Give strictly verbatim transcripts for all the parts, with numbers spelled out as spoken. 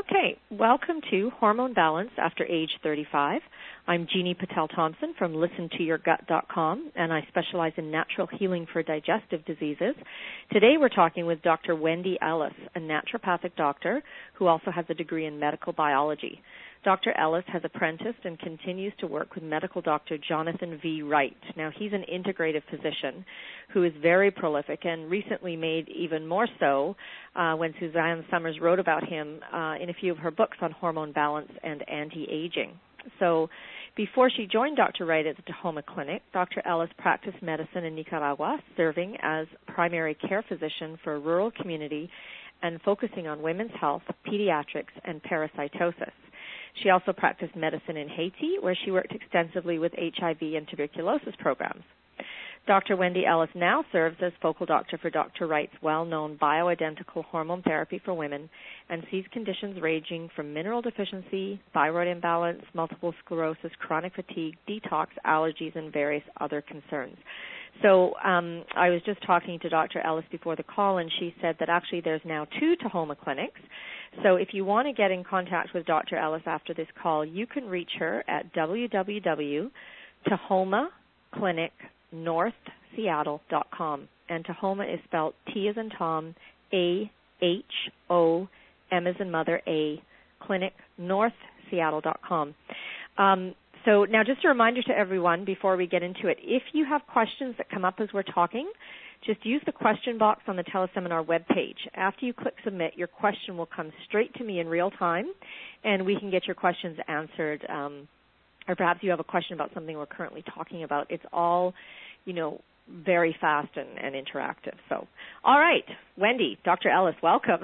Okay, welcome to Hormone Balance After Age thirty-five. I'm Jeannie Patel-Thompson from listen to your gut dot com, and I specialize in natural healing for digestive diseases. Today we're talking with Doctor Wendy Ellis, a naturopathic doctor who also has a degree in medical biology. Doctor Ellis has apprenticed and continues to work with medical doctor Jonathan V. Wright. Now, he's an integrative physician who is very prolific and recently made even more so uh, when Suzanne Summers wrote about him uh, in a few of her books on hormone balance and anti-aging. So before she joined Doctor Wright at the Tahoma Clinic, Doctor Ellis practiced medicine in Nicaragua, serving as primary care physician for a rural community and focusing on women's health, pediatrics, and parasitosis. She also practiced medicine in Haiti, where she worked extensively with H I V and tuberculosis programs. Doctor Wendy Ellis now serves as focal doctor for Doctor Wright's well-known bioidentical hormone therapy for women and sees conditions ranging from mineral deficiency, thyroid imbalance, multiple sclerosis, chronic fatigue, detox, allergies, and various other concerns. So um, I was just talking to Doctor Ellis before the call, and she said that actually there's now two Tahoma clinics. So if you want to get in contact with Doctor Ellis after this call, you can reach her at w w w dot tahoma clinic north seattle dot com. And Tahoma is spelled T as in Tom, A H O, M as in Mother, A, clinic north seattle dot com. Um, so now just a reminder to everyone before we get into it, if you have questions that come up as we're talking, just use the question box on the teleseminar webpage. After you click submit, your question will come straight to me in real time, and we can get your questions answered. Um, or perhaps you have a question about something we're currently talking about. It's all, you know, very fast and, and interactive. So, all right, Wendy, Doctor Ellis, welcome.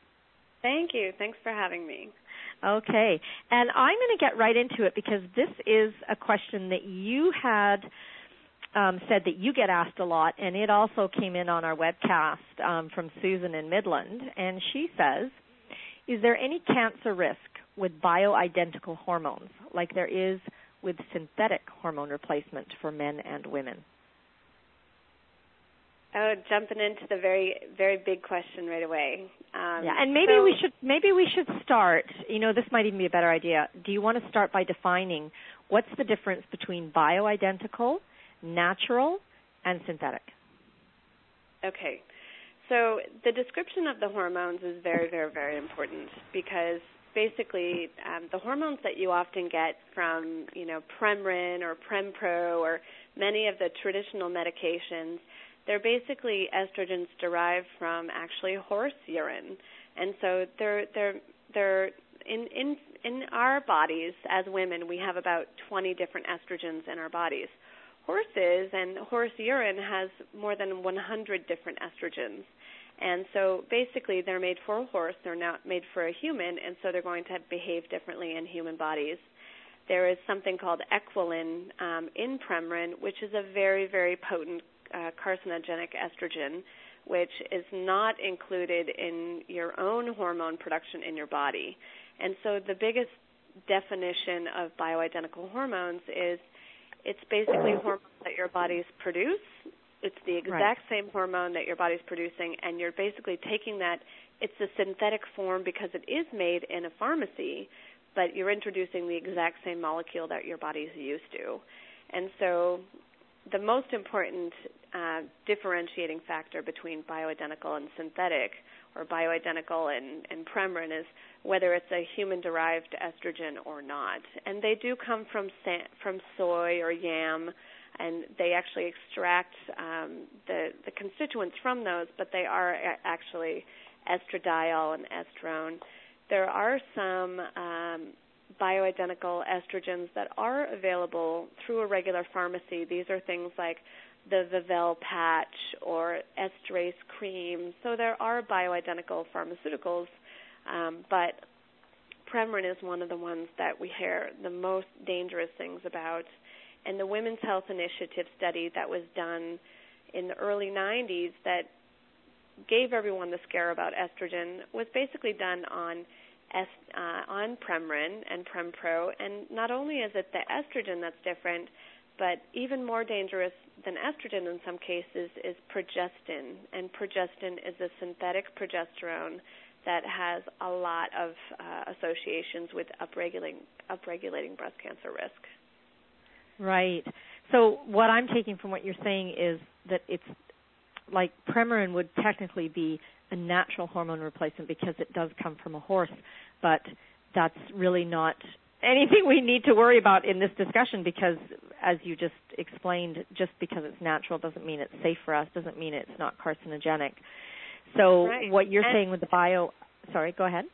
Thank you. Thanks for having me. Okay, and I'm going to get right into it because this is a question that you had um, said that you get asked a lot, and it also came in on our webcast um, from Susan in Midland, and she says, is there any cancer risk with bioidentical hormones like there is with synthetic hormone replacement for men and women? Oh, jumping into the very, very big question right away. Um, yeah, and maybe so, we should maybe we should start. You know, this might even be a better idea. Do you want to start by defining what's the difference between bioidentical, natural, and synthetic? Okay. So the description of the hormones is very, very, very important because basically um, the hormones that you often get from, you know, Premarin or Prempro or many of the traditional medications, they're basically estrogens derived from actually horse urine, and so they're they're they're in in in our bodies as women we have about twenty different estrogens in our bodies. Horses and horse urine has more than one hundred different estrogens, and so basically they're made for a horse, they're not made for a human, and so they're going to behave differently in human bodies. There is something called equilin um, in Premarin, which is a very very potent Uh, carcinogenic estrogen, which is not included in your own hormone production in your body. And so the biggest definition of bioidentical hormones is it's basically hormones that your bodies produce. It's the exact right. same hormone that your body's producing, and you're basically taking that. It's a synthetic form because it is made in a pharmacy, but you're introducing the exact same molecule that your body's used to. And so the most important uh, differentiating factor between bioidentical and synthetic, or bioidentical and, and Premarin, is whether it's a human-derived estrogen or not. And they do come from sa- from soy or yam, and they actually extract um, the, the constituents from those, but they are a- actually estradiol and estrone. There are some um, bioidentical estrogens that are available through a regular pharmacy. These are things like the Vivel patch or estrace cream. So there are bioidentical pharmaceuticals, um, but Premarin is one of the ones that we hear the most dangerous things about. And the Women's Health Initiative study that was done in the early nineties that gave everyone the scare about estrogen was basically done on est, uh, on Premarin and Prempro, and not only is it the estrogen that's different, but even more dangerous than estrogen in some cases is progestin, and progestin is a synthetic progesterone that has a lot of uh, associations with upregulating upregulating breast cancer risk. Right. So what I'm taking from what you're saying is that it's like Premarin would technically be a natural hormone replacement because it does come from a horse, but that's really not anything we need to worry about in this discussion because, as you just explained, just because it's natural doesn't mean it's safe for us, doesn't mean it's not carcinogenic. So right. what you're and, saying with the bio, sorry, go ahead.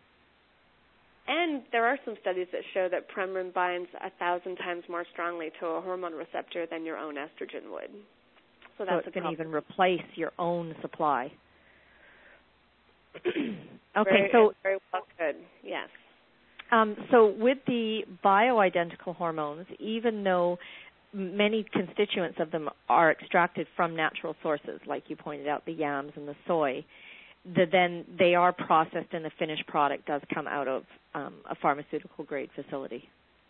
And there are some studies that show that Premarin binds a thousand times more strongly to a hormone receptor than your own estrogen would. So that's so it can problem. even replace your own supply. Okay, very, so very well could, yes. Um, so with the bioidentical hormones, even though many constituents of them are extracted from natural sources, like you pointed out, the yams and the soy, the, then they are processed and the finished product does come out of um, a pharmaceutical-grade facility.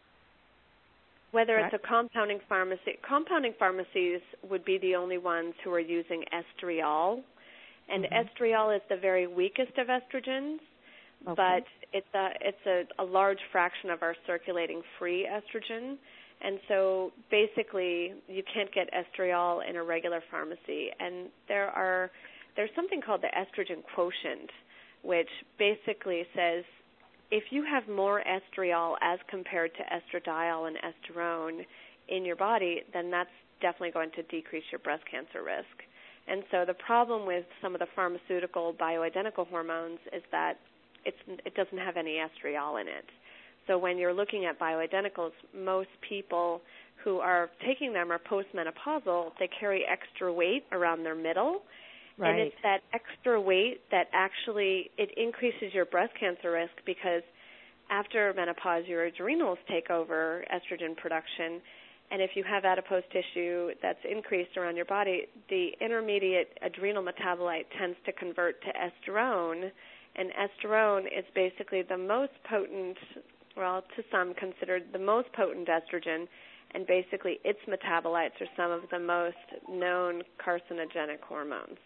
Whether Correct? it's a compounding pharmacy, compounding pharmacies would be the only ones who are using estriol, and mm-hmm. estriol is the very weakest of estrogens, okay. but it's a it's a, a large fraction of our circulating free estrogen, and so basically you can't get estriol in a regular pharmacy. And there are there's something called the estrogen quotient, which basically says if you have more estriol as compared to estradiol and estrone in your body, then that's definitely going to decrease your breast cancer risk. And so the problem with some of the pharmaceutical bioidentical hormones is that it's, it doesn't have any estriol in it. So when you're looking at bioidenticals, most people who are taking them are postmenopausal. They carry extra weight around their middle. Right. And it's that extra weight that actually, it increases your breast cancer risk because after menopause, your adrenals take over estrogen production. And if you have adipose tissue that's increased around your body, the intermediate adrenal metabolite tends to convert to estrone. And estrone is basically the most potent, well, to some considered the most potent estrogen. And basically its metabolites are some of the most known carcinogenic hormones.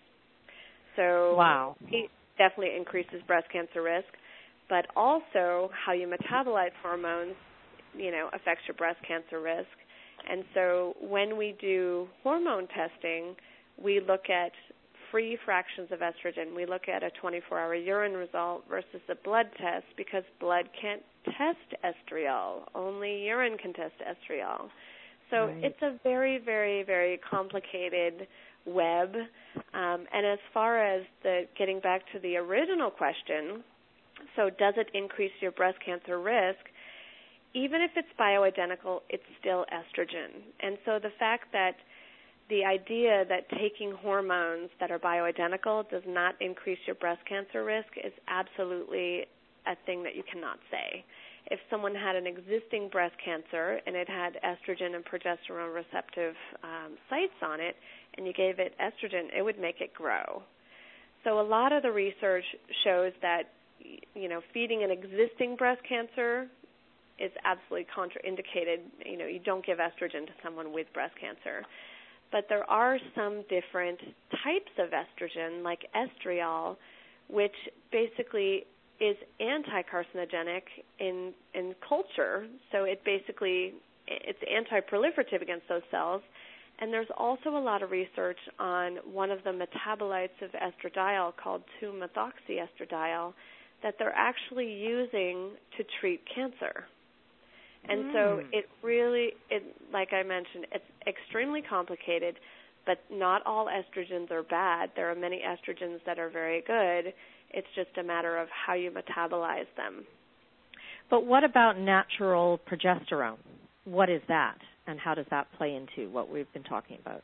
So wow. it definitely increases breast cancer risk, but also how you metabolize hormones, you know, affects your breast cancer risk. And so when we do hormone testing, we look at free fractions of estrogen. We look at a twenty-four hour urine result versus a blood test because blood can't test estriol. Only urine can test estriol. So right. it's a very, very, very complicated web. Um, and as far as the getting back to the original question, so does it increase your breast cancer risk? Even if it's bioidentical, it's still estrogen. And so the fact that the idea that taking hormones that are bioidentical does not increase your breast cancer risk is absolutely a thing that you cannot say. If someone had an existing breast cancer and it had estrogen and progesterone receptive um, sites on it, and you gave it estrogen, it would make it grow. So a lot of the research shows that, you know, feeding an existing breast cancer is absolutely contraindicated. You know, you don't give estrogen to someone with breast cancer. But there are some different types of estrogen, like estriol, which basically is anti-carcinogenic in in culture. So it basically, it's anti-proliferative against those cells. And there's also a lot of research on one of the metabolites of estradiol called two methoxyestradiol that they're actually using to treat cancer. And mm. so it really, it, like I mentioned, it's extremely complicated, but not all estrogens are bad. There are many estrogens that are very good. It's just a matter of how you metabolize them. But what about natural progesterone? What is that, and how does that play into what we've been talking about?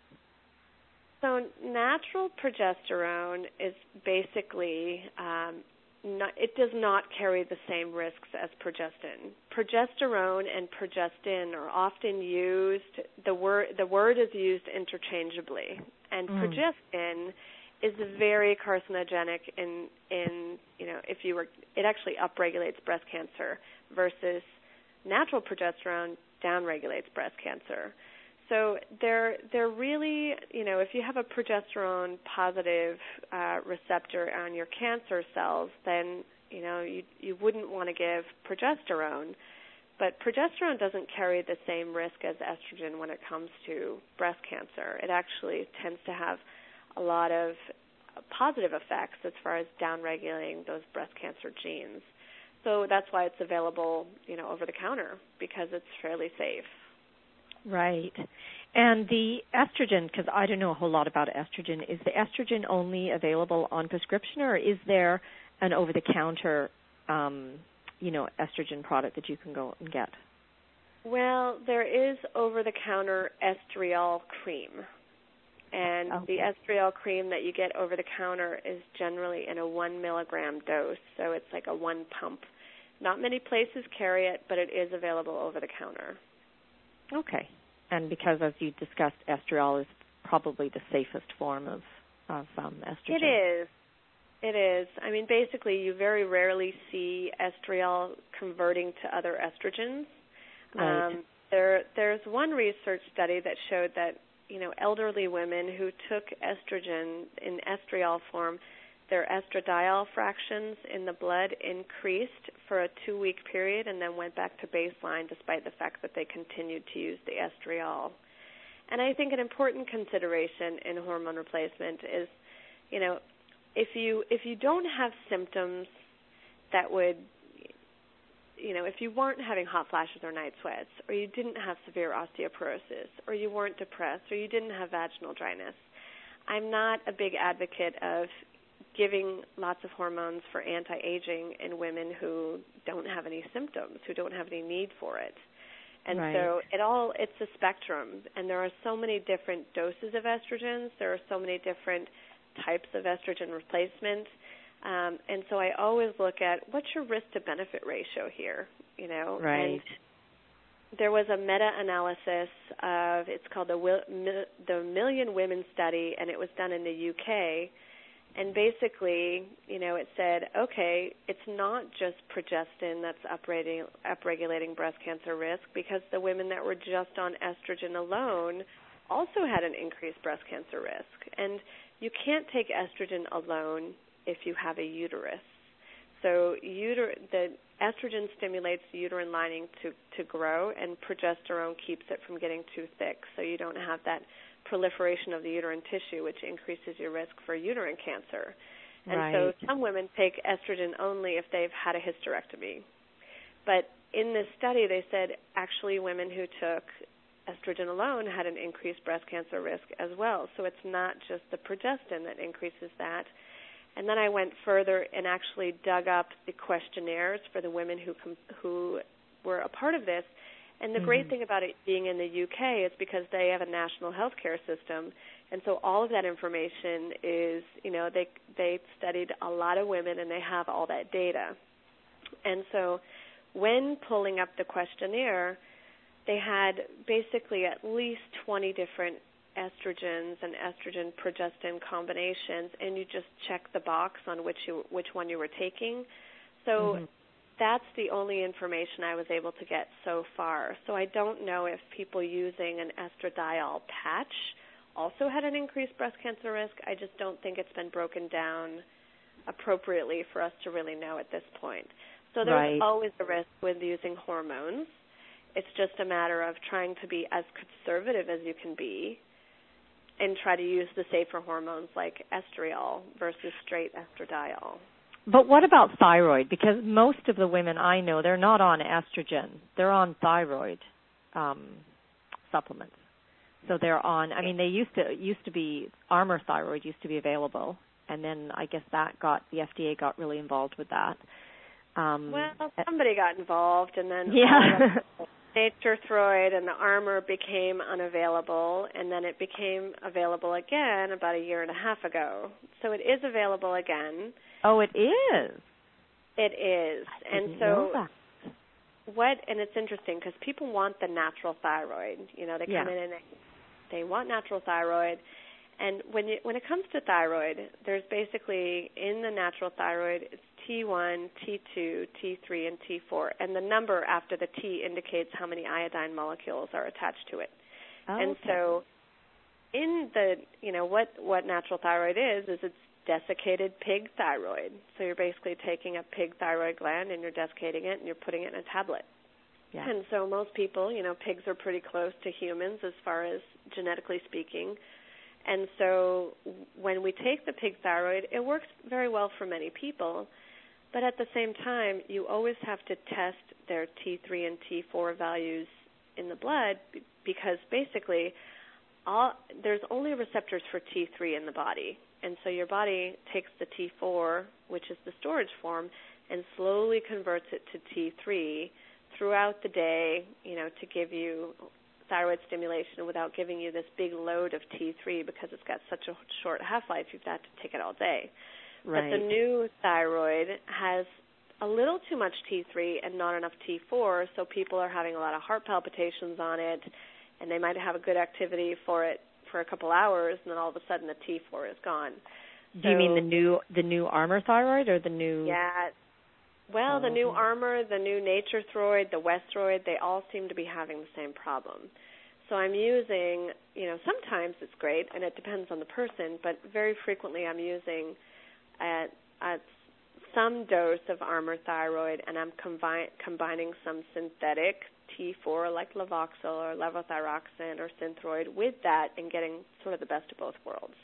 So natural progesterone is basically, um, not, it does not carry the same risks as progestin. Progesterone and progestin are often used, the word, the word is used interchangeably, and mm. progestin is very carcinogenic in, in, you know, if you were, it actually upregulates breast cancer versus natural progesterone downregulates breast cancer. So they're they're really, you know, if you have a progesterone positive uh, receptor on your cancer cells, then, you know, you you wouldn't want to give progesterone. But progesterone doesn't carry the same risk as estrogen when it comes to breast cancer. It actually tends to have a lot of positive effects as far as downregulating those breast cancer genes. So that's why it's available, you know, over the counter, because it's fairly safe. Right. And the estrogen, because I don't know a whole lot about estrogen, is the estrogen only available on prescription, or is there an over-the-counter, um, you know, estrogen product that you can go and get? Well, there is over-the-counter estriol cream. And okay. the estriol cream that you get over-the-counter is generally in a one milligram dose, so it's like a one pump. Not many places carry it, but it is available over-the-counter. Okay. And because, as you discussed, estriol is probably the safest form of, of um, estrogen. It is. It is. I mean, basically, you very rarely see estriol converting to other estrogens. Right. Um, there, there's one research study that showed that, you know, elderly women who took estrogen in estriol form, their estradiol fractions in the blood increased for a two-week period and then went back to baseline despite the fact that they continued to use the estriol. And I think an important consideration in hormone replacement is, you know, if you if you don't have symptoms that would, you know, if you weren't having hot flashes or night sweats, or you didn't have severe osteoporosis, or you weren't depressed, or you didn't have vaginal dryness, I'm not a big advocate of giving lots of hormones for anti-aging in women who don't have any symptoms, who don't have any need for it. And right. so it all, it's a spectrum, and there are so many different doses of estrogens. There are so many different types of estrogen replacement. Um, and so I always look at what's your risk-to-benefit ratio here, you know. Right. And there was a meta-analysis of, it's called the, the Million Women Study, and it was done in the U K. And basically, you know, it said, okay, it's not just progestin that's upregulating, upregulating breast cancer risk, because the women that were just on estrogen alone also had an increased breast cancer risk. And you can't take estrogen alone if you have a uterus. So uter- the estrogen stimulates the uterine lining to, to grow, and progesterone keeps it from getting too thick, so you don't have that proliferation of the uterine tissue, which increases your risk for uterine cancer. And right. so some women take estrogen only if they've had a hysterectomy. But in this study, they said actually women who took estrogen alone had an increased breast cancer risk as well. So it's not just the progestin that increases that. And then I went further and actually dug up the questionnaires for the women who com- who were a part of this. And the mm-hmm. great thing about it being in the U K is because they have a national health care system, and so all of that information is, you know, they they studied a lot of women and they have all that data. And so when pulling up the questionnaire, they had basically at least twenty different estrogens and estrogen progestin combinations, and you just check the box on which you which one you were taking. So mm-hmm. that's the only information I was able to get so far. So I don't know if people using an estradiol patch also had an increased breast cancer risk. I just don't think it's been broken down appropriately for us to really know at this point. So there's right. always a risk with using hormones. It's just a matter of trying to be as conservative as you can be and try to use the safer hormones like estriol versus straight estradiol. But what about thyroid? Because most of the women I know, they're not on estrogen. They're on thyroid um, supplements. So they're on, I mean, they used to used to be, Armour Thyroid used to be available, and then I guess that got, the F D A got really involved with that. Um, well, somebody got involved, and then yeah. Nature Throid and the Armour became unavailable, and then it became available again about a year and a half ago. So it is available again. Oh, it is? It is. I and didn't so know that. what, and it's interesting because people want the natural thyroid. You know, they come yeah. in and they, they want natural thyroid. And when you, when it comes to thyroid, there's basically in the natural thyroid, it's T one, T two, T three, and T four. And the number after the T indicates how many iodine molecules are attached to it. Oh, and okay. so in the, you know, what, what natural thyroid is, is it's desiccated pig thyroid. So you're basically taking a pig thyroid gland and you're desiccating it and you're putting it in a tablet. Yeah. And so most people, you know, pigs are pretty close to humans as far as genetically speaking. And so when we take the pig thyroid, it works very well for many people. But at the same time, you always have to test their T three and T four values in the blood because basically all, there's only receptors for T three in the body. And so your body takes the T four, which is the storage form, and slowly converts it to T three throughout the day, you know, to give you thyroid stimulation without giving you this big load of T three because it's got such a short half-life, you've got to take it all day. Right. But the new thyroid has a little too much T three and not enough T four, so people are having a lot of heart palpitations on it, and they might have a good activity for it for a couple hours, and then all of a sudden the T four is gone. Do so, you mean the new the new Armour thyroid or the new? Yeah. Well, oh. the new Armour, the new Nature Throid, the Westroid, they all seem to be having the same problem. So I'm using, you know, sometimes it's great, and it depends on the person, but very frequently I'm using at, at some dose of Armour thyroid, and I'm combi- combining some synthetic T four like Levoxyl or levothyroxine or Synthroid with that and getting sort of the best of both worlds.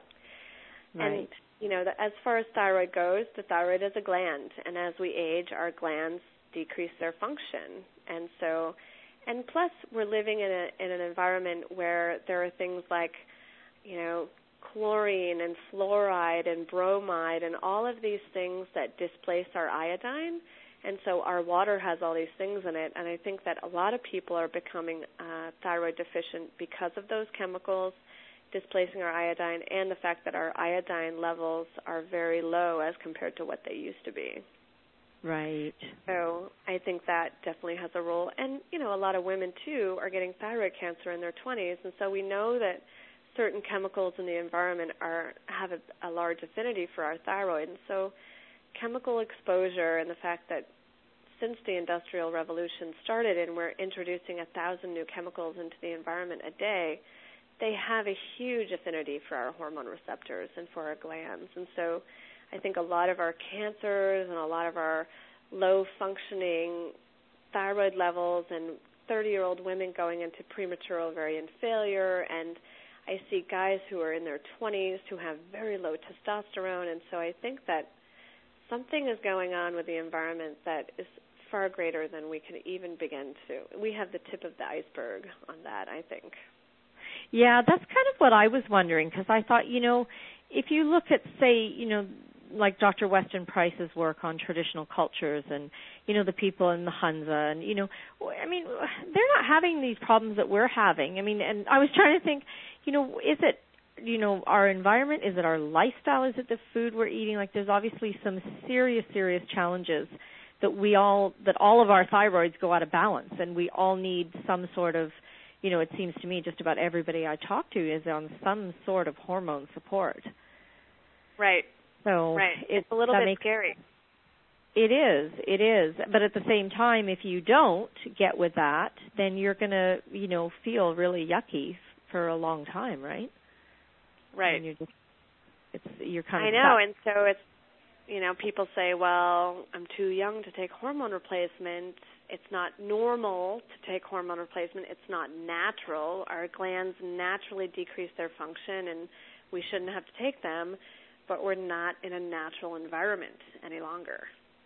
Right. And, you know, the, as far as thyroid goes, the thyroid is a gland, and as we age, our glands decrease their function. And so, and plus we're living in, a, in an environment where there are things like, you know, chlorine and fluoride and bromide and all of these things that displace our iodine. And so our water has all these things in it, and I think that a lot of people are becoming uh, thyroid deficient because of those chemicals displacing our iodine and the fact that our iodine levels are very low as compared to what they used to be. Right. So I think that definitely has a role. And, you know, a lot of women, too, are getting thyroid cancer in their twenties, and so we know that certain chemicals in the environment are have a, a large affinity for our thyroid. And so chemical exposure and the fact that since the Industrial Revolution started and we're introducing a thousand new chemicals into the environment a day, they have a huge affinity for our hormone receptors and for our glands. And so I think a lot of our cancers and a lot of our low-functioning thyroid levels and thirty-year-old women going into premature ovarian failure, and I see guys who are in their twenties who have very low testosterone. And so I think that something is going on with the environment that is far greater than we can even begin to. We have the tip of the iceberg on that, I think. Yeah, that's kind of what I was wondering, because I thought, you know, if you look at, say, you know, like Doctor Weston Price's work on traditional cultures and, you know, the people in the Hunza and, you know, I mean, they're not having these problems that we're having. I mean, and I was trying to think, you know, is it, you know, our environment? Is it our lifestyle? Is it the food we're eating? Like, there's obviously some serious, serious challenges that we all, that all of our thyroids go out of balance, and we all need some sort of, you know, it seems to me just about everybody I talk to is on some sort of hormone support. Right. So right. It, it's a little bit makes, scary. It is. It is. But at the same time, if you don't get with that, then you're going to, you know, feel really yucky for a long time, right? Right. And you're just, it's, you're kind of I know, stuck. and so it's, you know, people say, well, I'm too young to take hormone replacement. It's not normal to take hormone replacement. It's not natural. Our glands naturally decrease their function, and we shouldn't have to take them, but we're not in a natural environment any longer.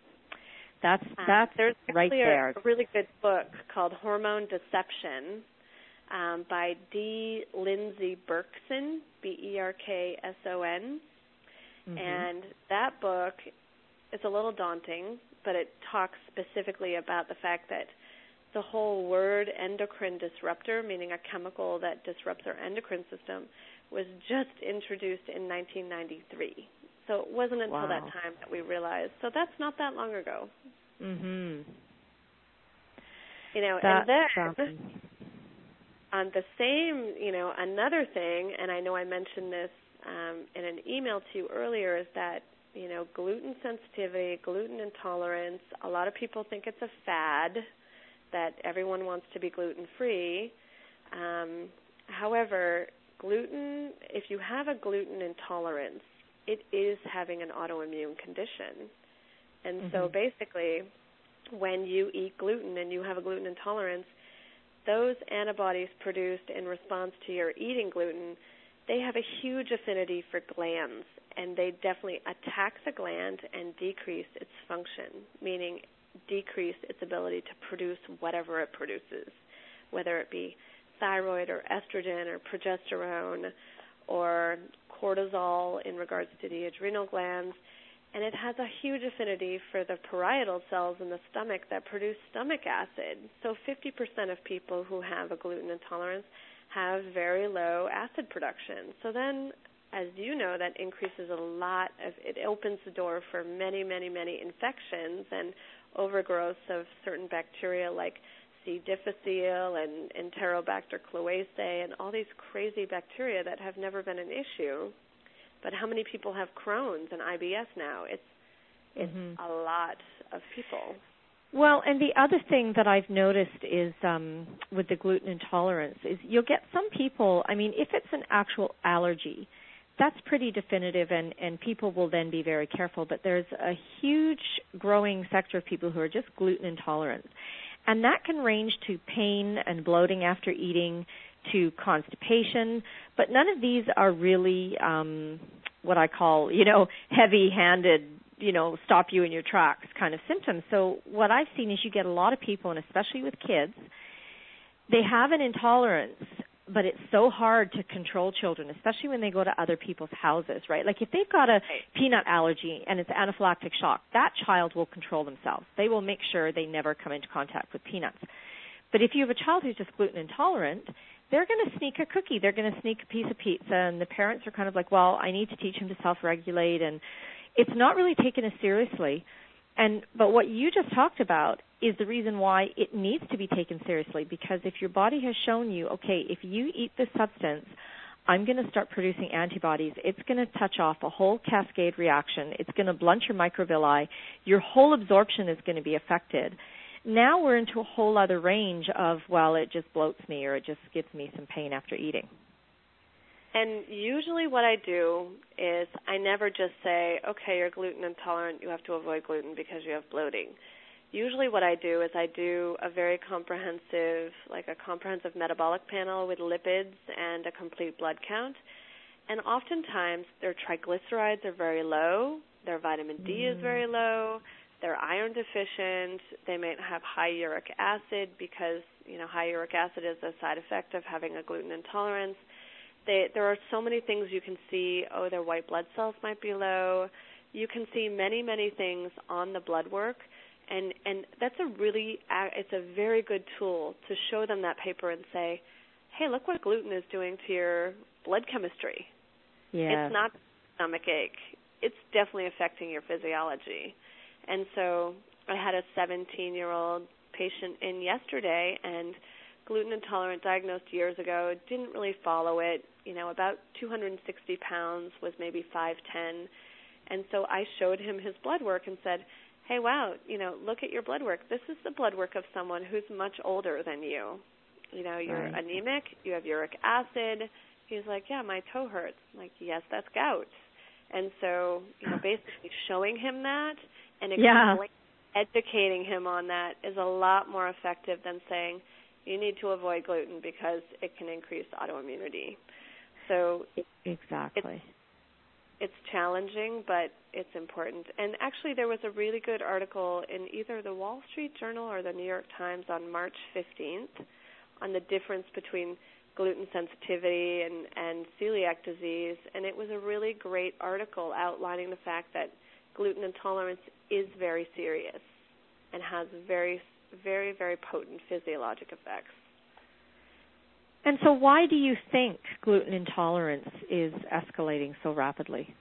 That's um, that's there's right there. A, a really good book called Hormone Deception um, by D. Lindsay Berkson, B E R K S O N. Mm-hmm. And that book is a little daunting, but it talks specifically about the fact that the whole word endocrine disruptor, meaning a chemical that disrupts our endocrine system, was just introduced in nineteen ninety-three. So it wasn't until wow. that time that we realized. So that's not that long ago. Mhm. You know, that and then sounds... on the same, you know, another thing, and I know I mentioned this um, in an email to you earlier, is that, you know, gluten sensitivity, gluten intolerance, a lot of people think it's a fad, that everyone wants to be gluten-free. Um, However, gluten, if you have a gluten intolerance, it is having an autoimmune condition. And mm-hmm. so basically, when you eat gluten and you have a gluten intolerance, those antibodies produced in response to your eating gluten, they have a huge affinity for glands, and they definitely attack the gland and decrease its function, meaning decrease its ability to produce whatever it produces, whether it be thyroid or estrogen or progesterone or cortisol in regards to the adrenal glands. And it has a huge affinity for the parietal cells in the stomach that produce stomach acid. So fifty percent of people who have a gluten intolerance have very low acid production. So then, as you know, that increases a lot of, it opens the door for many, many, many infections and overgrowths of certain bacteria like C. difficile and Enterobacter cloacae and all these crazy bacteria that have never been an issue. But how many people have Crohn's and I B S now? It's it's mm-hmm. a lot of people. Well, and the other thing that I've noticed is um, with the gluten intolerance is you'll get some people, I mean, if it's an actual allergy, that's pretty definitive, and, and people will then be very careful. But there's a huge growing sector of people who are just gluten intolerant. And that can range to pain and bloating after eating, to constipation, but none of these are really um, what I call, you know, heavy-handed, you know, stop you in your tracks kind of symptoms. So what I've seen is you get a lot of people, and especially with kids, they have an intolerance, but it's so hard to control children, especially when they go to other people's houses, right? Like if they've got a peanut allergy and it's anaphylactic shock, that child will control themselves. They will make sure they never come into contact with peanuts. But if you have a child who's just gluten intolerant, they're going to sneak a cookie. They're going to sneak a piece of pizza, and the parents are kind of like, well, I need to teach him to self-regulate, and it's not really taken as seriously. And but what you just talked about is the reason why it needs to be taken seriously, because if your body has shown you, okay, if you eat this substance, I'm going to start producing antibodies. It's going to touch off a whole cascade reaction. It's going to blunt your microvilli. Your whole absorption is going to be affected. Now we're into a whole other range of, well, it just bloats me or it just gives me some pain after eating. And usually what I do is I never just say, okay, you're gluten intolerant, you have to avoid gluten because you have bloating. Usually what I do is I do a very comprehensive, like a comprehensive metabolic panel with lipids and a complete blood count. And oftentimes their triglycerides are very low, their vitamin D mm. is very low, they're iron deficient, they may have high uric acid because, you know, high uric acid is a side effect of having a gluten intolerance. They, there are so many things you can see. Oh, their white blood cells might be low. You can see many, many things on the blood work, and, and that's a really, it's a very good tool to show them that paper and say, hey, look what gluten is doing to your blood chemistry. Yeah. It's not stomach ache. It's definitely affecting your physiology. And so I had a seventeen-year-old patient in yesterday, and gluten intolerant, diagnosed years ago, didn't really follow it, you know, about two hundred sixty pounds, was maybe five ten. And so I showed him his blood work and said, hey, wow, you know, look at your blood work. This is the blood work of someone who's much older than you. You know, you're right. anemic, you have uric acid. He's like, yeah, my toe hurts. I'm like, yes, that's gout. And so, you know, basically showing him that and yeah. educating him on that is a lot more effective than saying, you need to avoid gluten because it can increase autoimmunity. So exactly. It's, it's challenging, but it's important. And actually there was a really good article in either the Wall Street Journal or the New York Times on March fifteenth on the difference between gluten sensitivity and, and celiac disease. And it was a really great article outlining the fact that gluten intolerance is very serious and has very very, very potent physiologic effects. And so why do you think gluten intolerance is escalating so rapidly?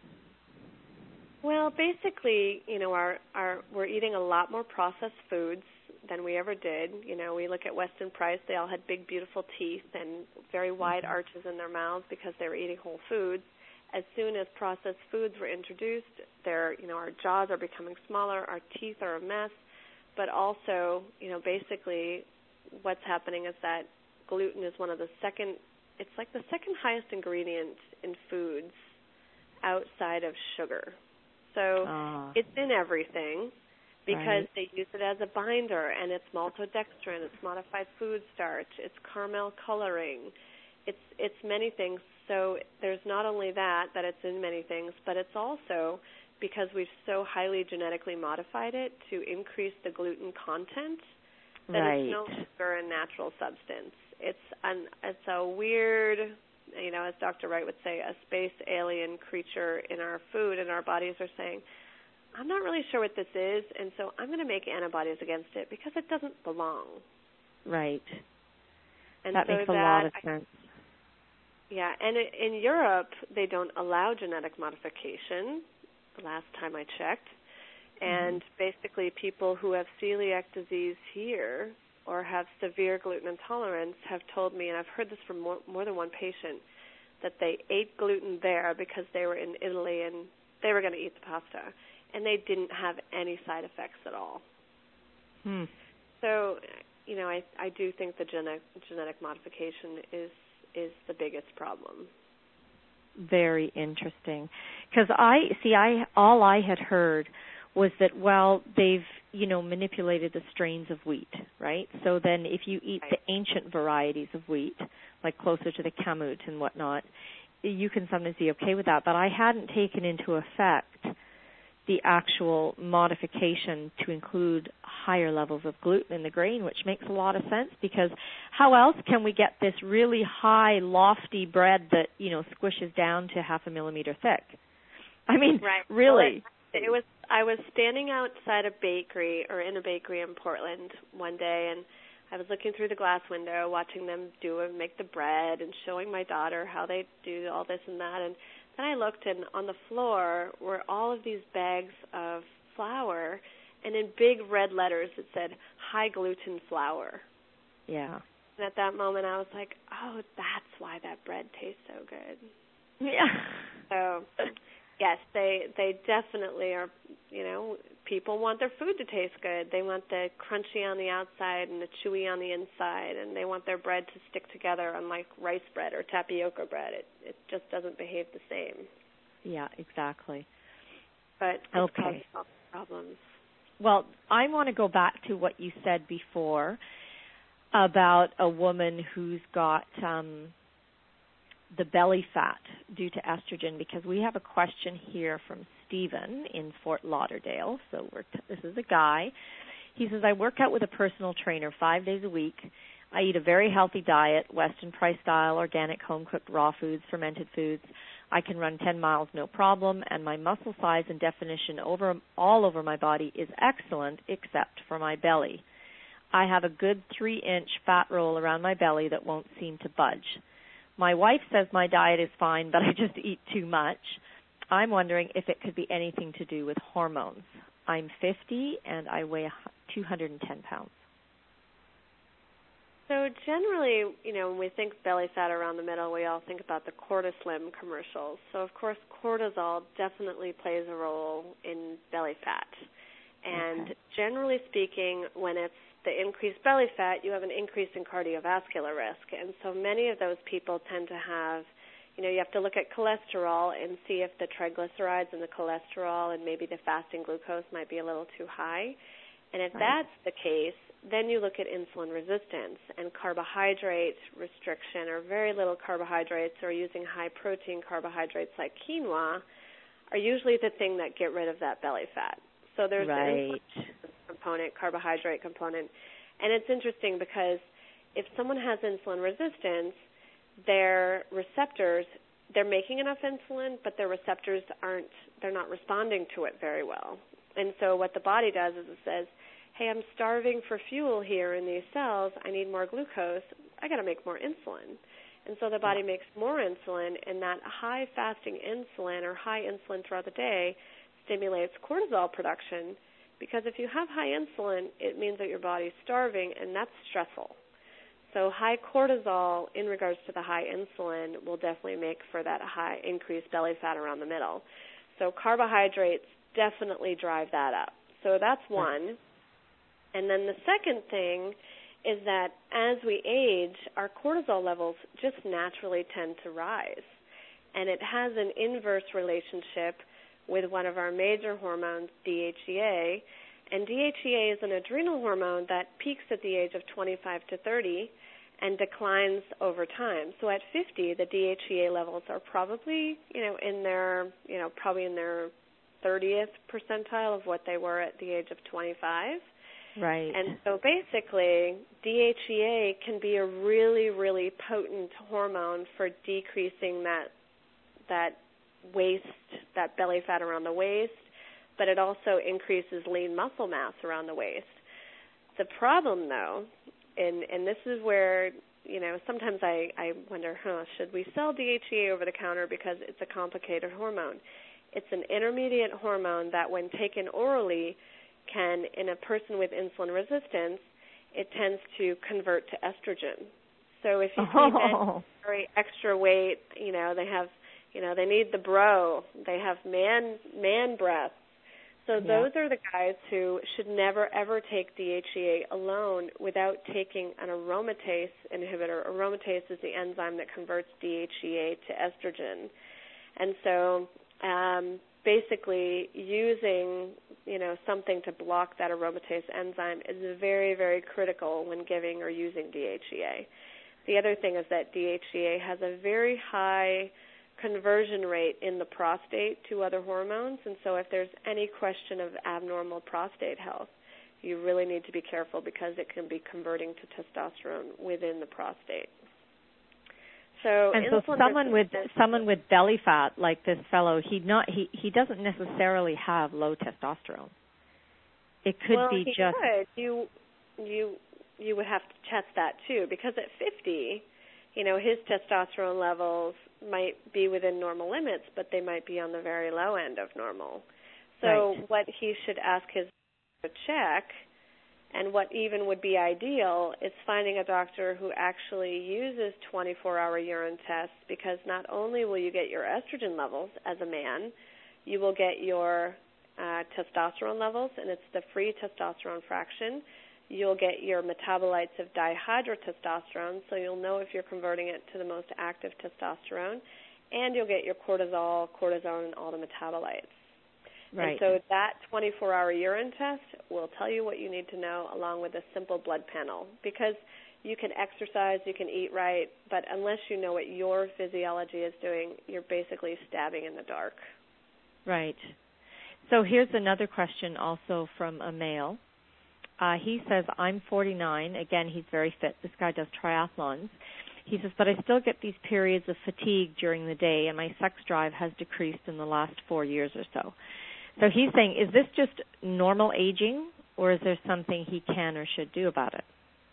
Well, basically, you know, our, our we're eating a lot more processed foods than we ever did. You know, we look at Weston Price, they all had big, beautiful teeth and very wide mm-hmm. arches in their mouths because they were eating whole foods. As soon as processed foods were introduced, their, you know, our jaws are becoming smaller, our teeth are a mess. But also, you know, basically what's happening is that gluten is one of the second it's like the second highest ingredient in foods outside of sugar. So oh. it's in everything because right. they use it as a binder, and it's maltodextrin, it's modified food starch, it's caramel coloring, it's it's many things. So there's not only that, that it's in many things, but it's also because we've so highly genetically modified it to increase the gluten content that right. it's no longer a natural substance. It's an it's a weird, you know, as Doctor Wright would say, a space alien creature in our food, and our bodies are saying, I'm not really sure what this is, and so I'm going to make antibodies against it because it doesn't belong. Right. And that so makes a that, lot of sense. Yeah, and in Europe, they don't allow genetic modification, last time I checked. And mm-hmm. basically people who have celiac disease here or have severe gluten intolerance have told me, and I've heard this from more, more than one patient, that they ate gluten there because they were in Italy and they were going to eat the pasta, and they didn't have any side effects at all. Hmm. So, you know, I, I do think the genetic, genetic modification is is the biggest problem. Very interesting. Because I, see, I all I had heard was that, well, they've, you know, manipulated the strains of wheat, right? So then if you eat right. the ancient varieties of wheat, like closer to the kamut and whatnot, you can sometimes be okay with that. But I hadn't taken into effect the actual modification to include higher levels of gluten in the grain, which makes a lot of sense, because how else can we get this really high, lofty bread that, you know, squishes down to half a millimeter thick? I mean, right. really. Well, it, it was. I was standing outside a bakery, or in a bakery in Portland one day, and I was looking through the glass window, watching them do and make the bread, and showing my daughter how they do all this and that, and then I looked, and on the floor were all of these bags of flour, and in big red letters it said, high gluten flour. Yeah. And at that moment I was like, oh, that's why that bread tastes so good. Yeah. So, yes, they they definitely are, you know, people want their food to taste good. They want the crunchy on the outside and the chewy on the inside, and they want their bread to stick together, unlike rice bread or tapioca bread. It it just doesn't behave the same. Yeah, exactly. But it's okay. causing all the problems. Well, I want to go back to what you said before about a woman who's got um, the belly fat due to estrogen, because we have a question here from Stephen in Fort Lauderdale. So we're t- this is a guy. He says, I work out with a personal trainer five days a week. I eat a very healthy diet, Weston Price style, organic, home-cooked raw foods, fermented foods. I can run ten miles no problem, and my muscle size and definition over all over my body is excellent except for my belly. I have a good three-inch fat roll around my belly that won't seem to budge. My wife says my diet is fine, but I just eat too much. I'm wondering if it could be anything to do with hormones. I'm fifty, and I weigh two hundred ten pounds. So generally, you know, when we think belly fat around the middle, we all think about the Cortislim commercials. So, of course, cortisol definitely plays a role in belly fat. And okay. generally speaking, when it's the increased belly fat, you have an increase in cardiovascular risk. And so many of those people tend to have, you know, you have to look at cholesterol and see if the triglycerides and the cholesterol and maybe the fasting glucose might be a little too high. And if right. that's the case, then you look at insulin resistance and carbohydrate restriction, or very little carbohydrates, or using high-protein carbohydrates like quinoa are usually the thing that get rid of that belly fat. So there's right. the insulin component, carbohydrate component. And it's interesting because if someone has insulin resistance, their receptors, they're making enough insulin, but their receptors aren't, they're not responding to it very well. And so what the body does is it says, hey, I'm starving for fuel here in these cells. I need more glucose. I got to make more insulin. And so the body makes more insulin, and that high fasting insulin or high insulin throughout the day stimulates cortisol production, because if you have high insulin, it means that your body's starving, and that's stressful. So high cortisol in regards to the high insulin will definitely make for that high increased belly fat around the middle. So carbohydrates definitely drive that up. So that's one. And then the second thing is that as we age, our cortisol levels just naturally tend to rise. And it has an inverse relationship with one of our major hormones, D H E A. And D H E A is an adrenal hormone that peaks at the age of twenty-five to thirty and declines over time. So at fifty, the D H E A levels are probably, you know, in their, you know, probably in their thirtieth percentile of what they were at the age of twenty-five. Right. And so basically, D H E A can be a really, really potent hormone for decreasing that that waist, that belly fat around the waist, but it also increases lean muscle mass around the waist. The problem, though, and and this is where, you know, sometimes I, I wonder, huh, should we sell D H E A over the counter because it's a complicated hormone? It's an intermediate hormone that when taken orally can, in a person with insulin resistance, it tends to convert to estrogen. So if you see oh. men carry extra weight, you know, they have, you know, they need the bro, they have man man breasts. So yeah. those are the guys who should never, ever take D H E A alone without taking an aromatase inhibitor. Aromatase is the enzyme that converts D H E A to estrogen. And so um, basically using, you know, something to block that aromatase enzyme is very, very critical when giving or using D H E A. The other thing is that D H E A has a very high conversion rate in the prostate to other hormones, and so if there's any question of abnormal prostate health, you really need to be careful because it can be converting to testosterone within the prostate. So and so someone with someone with belly fat like this fellow, he not he, he doesn't necessarily have low testosterone. It could well, be he just could. you you you would have to test that too, because at fifty, you know, his testosterone levels might be within normal limits, but they might be on the very low end of normal. So right. what he should ask his doctor to check, and what even would be ideal, is finding a doctor who actually uses twenty-four hour urine tests, because not only will you get your estrogen levels as a man, you will get your uh, testosterone levels, and it's the free testosterone fraction. You'll get your metabolites of dihydrotestosterone, so you'll know if you're converting it to the most active testosterone, and you'll get your cortisol, cortisone, and all the metabolites. Right. And so that twenty-four hour urine test will tell you what you need to know, along with a simple blood panel, because you can exercise, you can eat right, but unless you know what your physiology is doing, you're basically stabbing in the dark. Right. So here's another question also from a male. Uh, he says, I'm forty-nine. Again, he's very fit. This guy does triathlons. He says, but I still get these periods of fatigue during the day, and my sex drive has decreased in the last four years or so. So he's saying, is this just normal aging, or is there something he can or should do about it?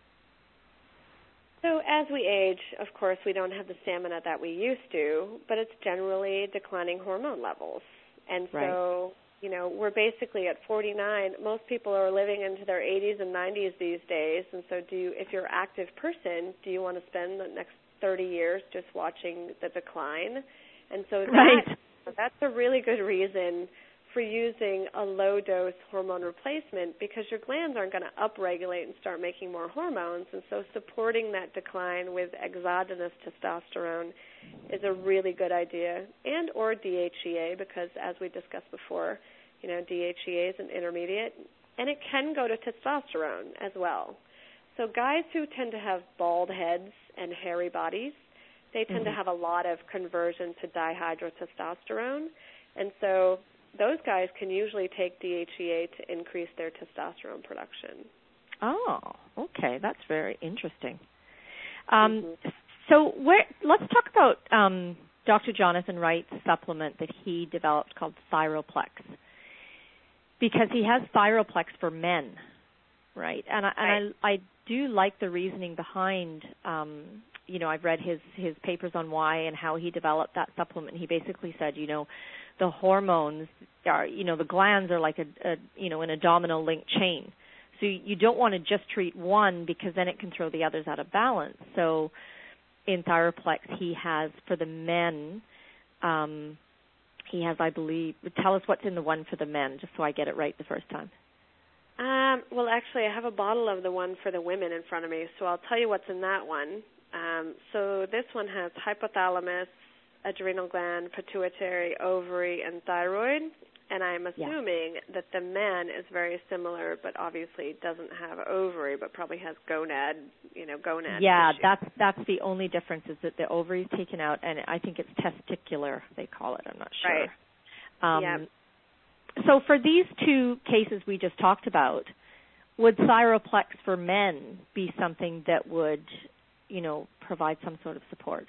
So as we age, of course, we don't have the stamina that we used to, but it's generally declining hormone levels. And so... Right. You know, we're basically at forty-nine. Most people are living into their eighties and nineties these days, and so do you, if you're an active person, do you want to spend the next thirty years just watching the decline? And so that, right. that's a really good reason for using a low-dose hormone replacement, because your glands aren't going to upregulate and start making more hormones, and so supporting that decline with exogenous testosterone is a really good idea, and or D H E A, because as we discussed before, you know, D H E A is an intermediate, and it can go to testosterone as well. So guys who tend to have bald heads and hairy bodies, they tend mm-hmm. to have a lot of conversion to dihydrotestosterone, and so those guys can usually take D H E A to increase their testosterone production. Oh, okay. That's very interesting. Um, mm-hmm. So where, let's talk about um, Doctor Jonathan Wright's supplement that he developed called Thyroplex, because he has Thyroplex for men, right? And I, right. and I, I do like the reasoning behind, um, you know, I've read his, his papers on why and how he developed that supplement. He basically said, you know, the hormones are, you know, the glands are like a, a you know, in a domino link chain. So you don't want to just treat one, because then it can throw the others out of balance. So in Thyroplex, he has, for the men, um, he has, I believe, tell us what's in the one for the men, just so I get it right the first time. Um, well, actually, I have a bottle of the one for the women in front of me, so I'll tell you what's in that one. Um, so this one has hypothalamus, adrenal gland, pituitary, ovary, and thyroid. And I'm assuming yeah. that the men is very similar, but obviously doesn't have ovary, but probably has gonad, you know, gonad Yeah, tissue. that's that's the only difference is that the ovary is taken out, and I think it's testicular, they call it. I'm not sure. Right. Um, yeah. So for these two cases we just talked about, would Thyroplex for men be something that would, you know, provide some sort of support?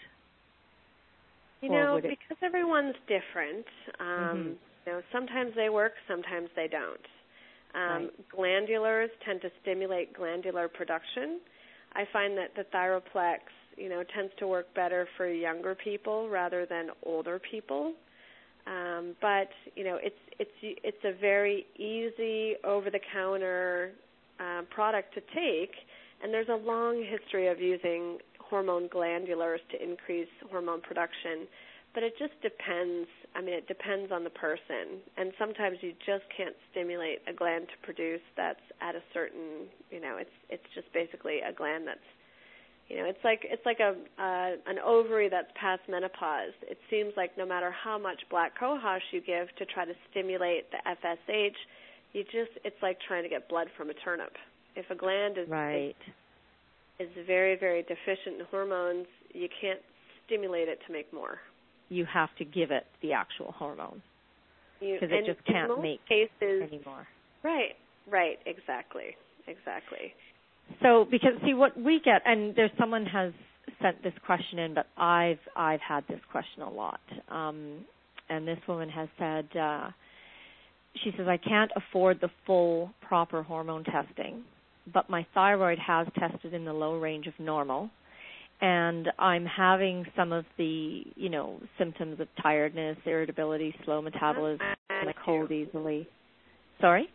You or know, because everyone's different. Um, mm-hmm. You know, sometimes they work, sometimes they don't. Um, right. Glandulars tend to stimulate glandular production. I find that the Thyroplex, you know, tends to work better for younger people rather than older people. Um, but you know, it's it's it's a very easy, over-the-counter uh, product to take, and there's a long history of using hormone glandulars to increase hormone production. But it just depends. I mean, it depends on the person, and sometimes you just can't stimulate a gland to produce that's at a certain, you know, it's it's just basically a gland that's, you know, it's like it's like a uh, an ovary that's past menopause. It seems like no matter how much black cohosh you give to try to stimulate the F S H, you just it's like trying to get blood from a turnip. If a gland is right. is, is very very deficient in hormones, you can't stimulate it to make more. You have to give it the actual hormone because it just can't in most make cases, anymore. Right, right, exactly, exactly. So, because see what we get, and there's someone has sent this question in, but I've I've had this question a lot, um, and this woman has said, uh, she says, I can't afford the full proper hormone testing, but my thyroid has tested in the low range of normal. And I'm having some of the, you know, symptoms of tiredness, irritability, slow metabolism, and I cold easily. Sorry?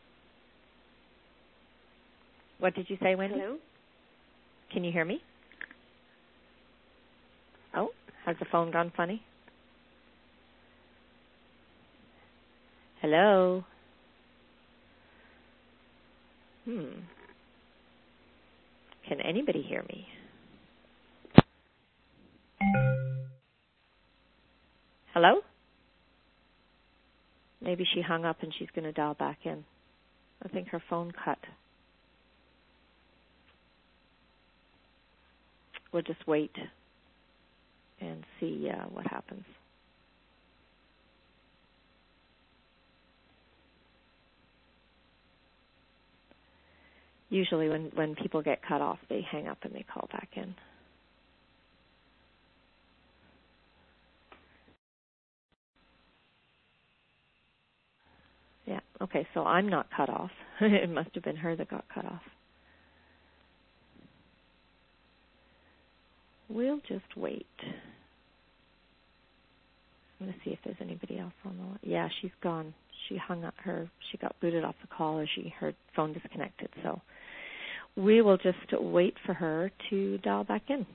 What did you say, Wendy? Hello? Can you hear me? Oh, has the phone gone funny? Hello? Hmm. Can anybody hear me? Hello? Maybe she hung up and she's going to dial back in. I think her phone cut. We'll just wait and see uh, what happens. Usually when, when people get cut off, they hang up and they call back in. Yeah, okay, so I'm not cut off. It must have been her that got cut off. We'll just wait. I'm going to see if there's anybody else on the line. Yeah, she's gone. She hung up her, she got booted off the call or she, her phone disconnected. So we will just wait for her to dial back in.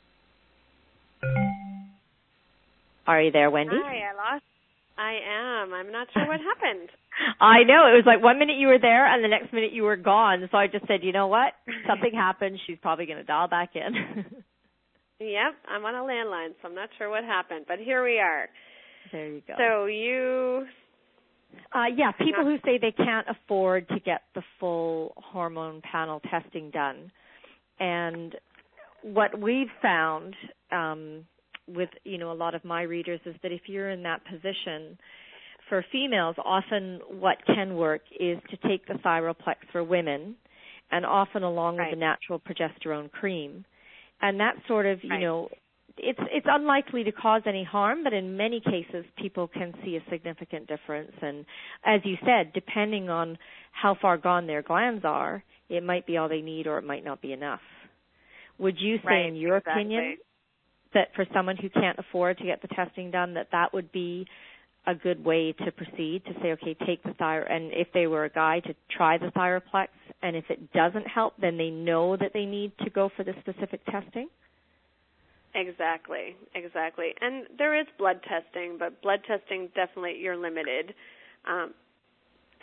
Are you there, Wendy? Hi, I lost. I am. I'm not sure what happened. I know. It was like one minute you were there and the next minute you were gone. So I just said, you know what? Something happened. She's probably going to dial back in. Yep, I'm on a landline, so I'm not sure what happened. But here we are. There you go. So you... Uh, yeah, people who say they can't afford to get the full hormone panel testing done. And what we've found... Um, with, you know, a lot of my readers is that if you're in that position, for females, often what can work is to take the Thyroplex for women, and often along right. with the natural progesterone cream. And that sort of, you right. know, it's it's unlikely to cause any harm, but in many cases people can see a significant difference. And as you said, depending on how far gone their glands are, it might be all they need or it might not be enough. Would you say, right, in your exactly. opinion, that for someone who can't afford to get the testing done, that that would be a good way to proceed, to say, okay, take the thyroid, and if they were a guy, to try the Thyroplex, and if it doesn't help, then they know that they need to go for the specific testing? Exactly, exactly. And there is blood testing, but blood testing, definitely you're limited. Um,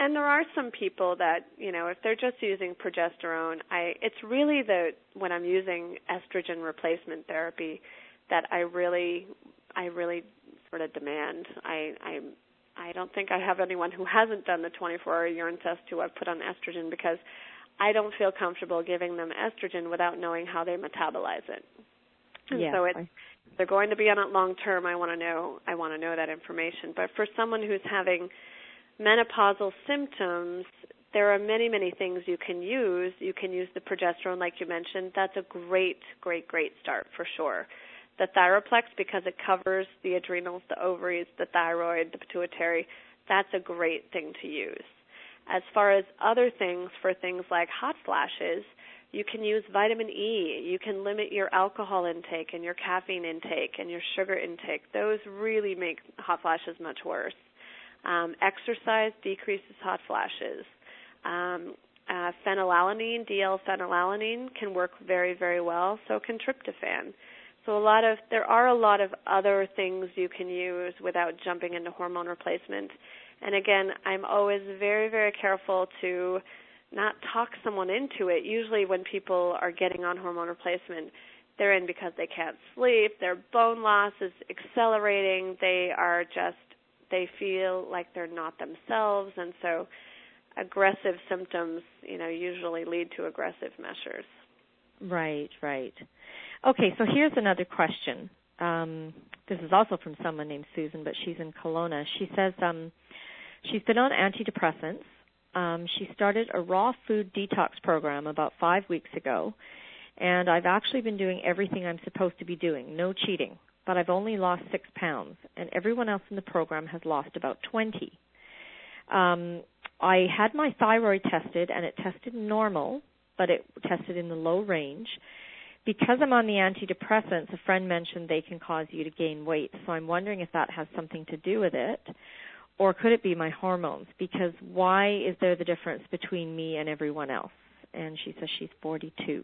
and there are some people that, you know, if they're just using progesterone, I it's really the when I'm using estrogen replacement therapy that I really I really sort of demand. I I I don't think I have anyone who hasn't done the twenty-four hour urine test who I've put on estrogen, because I don't feel comfortable giving them estrogen without knowing how they metabolize it. And yeah, so it's, if they're going to be on it long term, I want to know I want to know that information. But for someone who's having menopausal symptoms, there are many, many things you can use. You can use the progesterone, like you mentioned. That's a great, great, great start for sure. The Thyroplex, because it covers the adrenals, the ovaries, the thyroid, the pituitary, that's a great thing to use. As far as other things, for things like hot flashes, you can use vitamin E. You can limit your alcohol intake and your caffeine intake and your sugar intake. Those really make hot flashes much worse. Um, exercise decreases hot flashes. Um, uh, phenylalanine, D L-phenylalanine, can work very, very well. So can tryptophan. So a lot of there are a lot of other things you can use without jumping into hormone replacement. And again, I'm always very, very careful to not talk someone into it. Usually when people are getting on hormone replacement, they're in because they can't sleep, their bone loss is accelerating, they are just, they feel like they're not themselves, and so aggressive symptoms, you know, usually lead to aggressive measures. Right, right. Okay, so here's another question. Um, this is also from someone named Susan, but she's in Kelowna. She says um, she's been on antidepressants. Um, she started a raw food detox program about five weeks ago, and I've actually been doing everything I'm supposed to be doing, no cheating, but I've only lost six pounds, and everyone else in the program has lost about twenty. Um, I had my thyroid tested, and it tested normal, but it tested in the low range. Because I'm on the antidepressants, a friend mentioned they can cause you to gain weight, so I'm wondering if that has something to do with it, or could it be my hormones? Because why is there the difference between me and everyone else? And she says she's forty-two.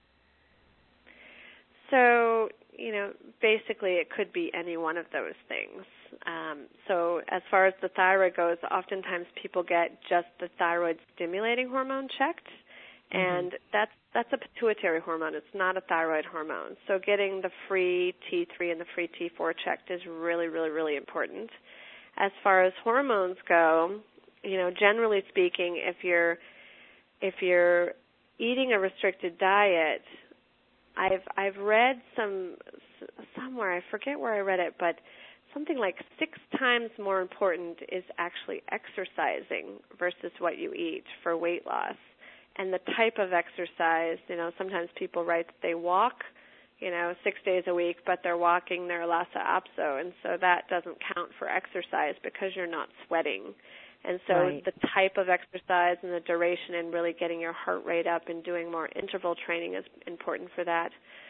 So, you know, basically it could be any one of those things. Um, so as far as the thyroid goes, oftentimes people get just the thyroid stimulating hormone checked, and mm-hmm. that's that's a pituitary hormone. It's not a thyroid hormone. So getting the free T three and the free T four checked is really, really, really important. As far as hormones go, you know, generally speaking, if you're if you're eating a restricted diet, I've I've read some somewhere, I forget where I read it, but something like six times more important is actually exercising versus what you eat for weight loss. And the type of exercise, you know, sometimes people write that they walk, you know, six days a week, but they're walking their Lhasa Apso, and so that doesn't count for exercise because you're not sweating. And so right. the type of exercise and the duration and really getting your heart rate up and doing more interval training is important for that.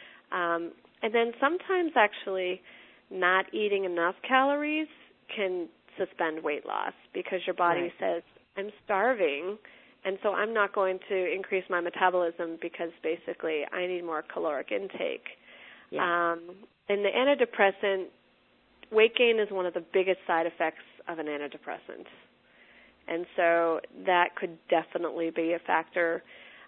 Um, and then sometimes actually not eating enough calories can suspend weight loss because your body right. says, I'm starving, and so I'm not going to increase my metabolism because basically I need more caloric intake. Yeah. Um, and the antidepressant, weight gain is one of the biggest side effects of an antidepressant. And so that could definitely be a factor.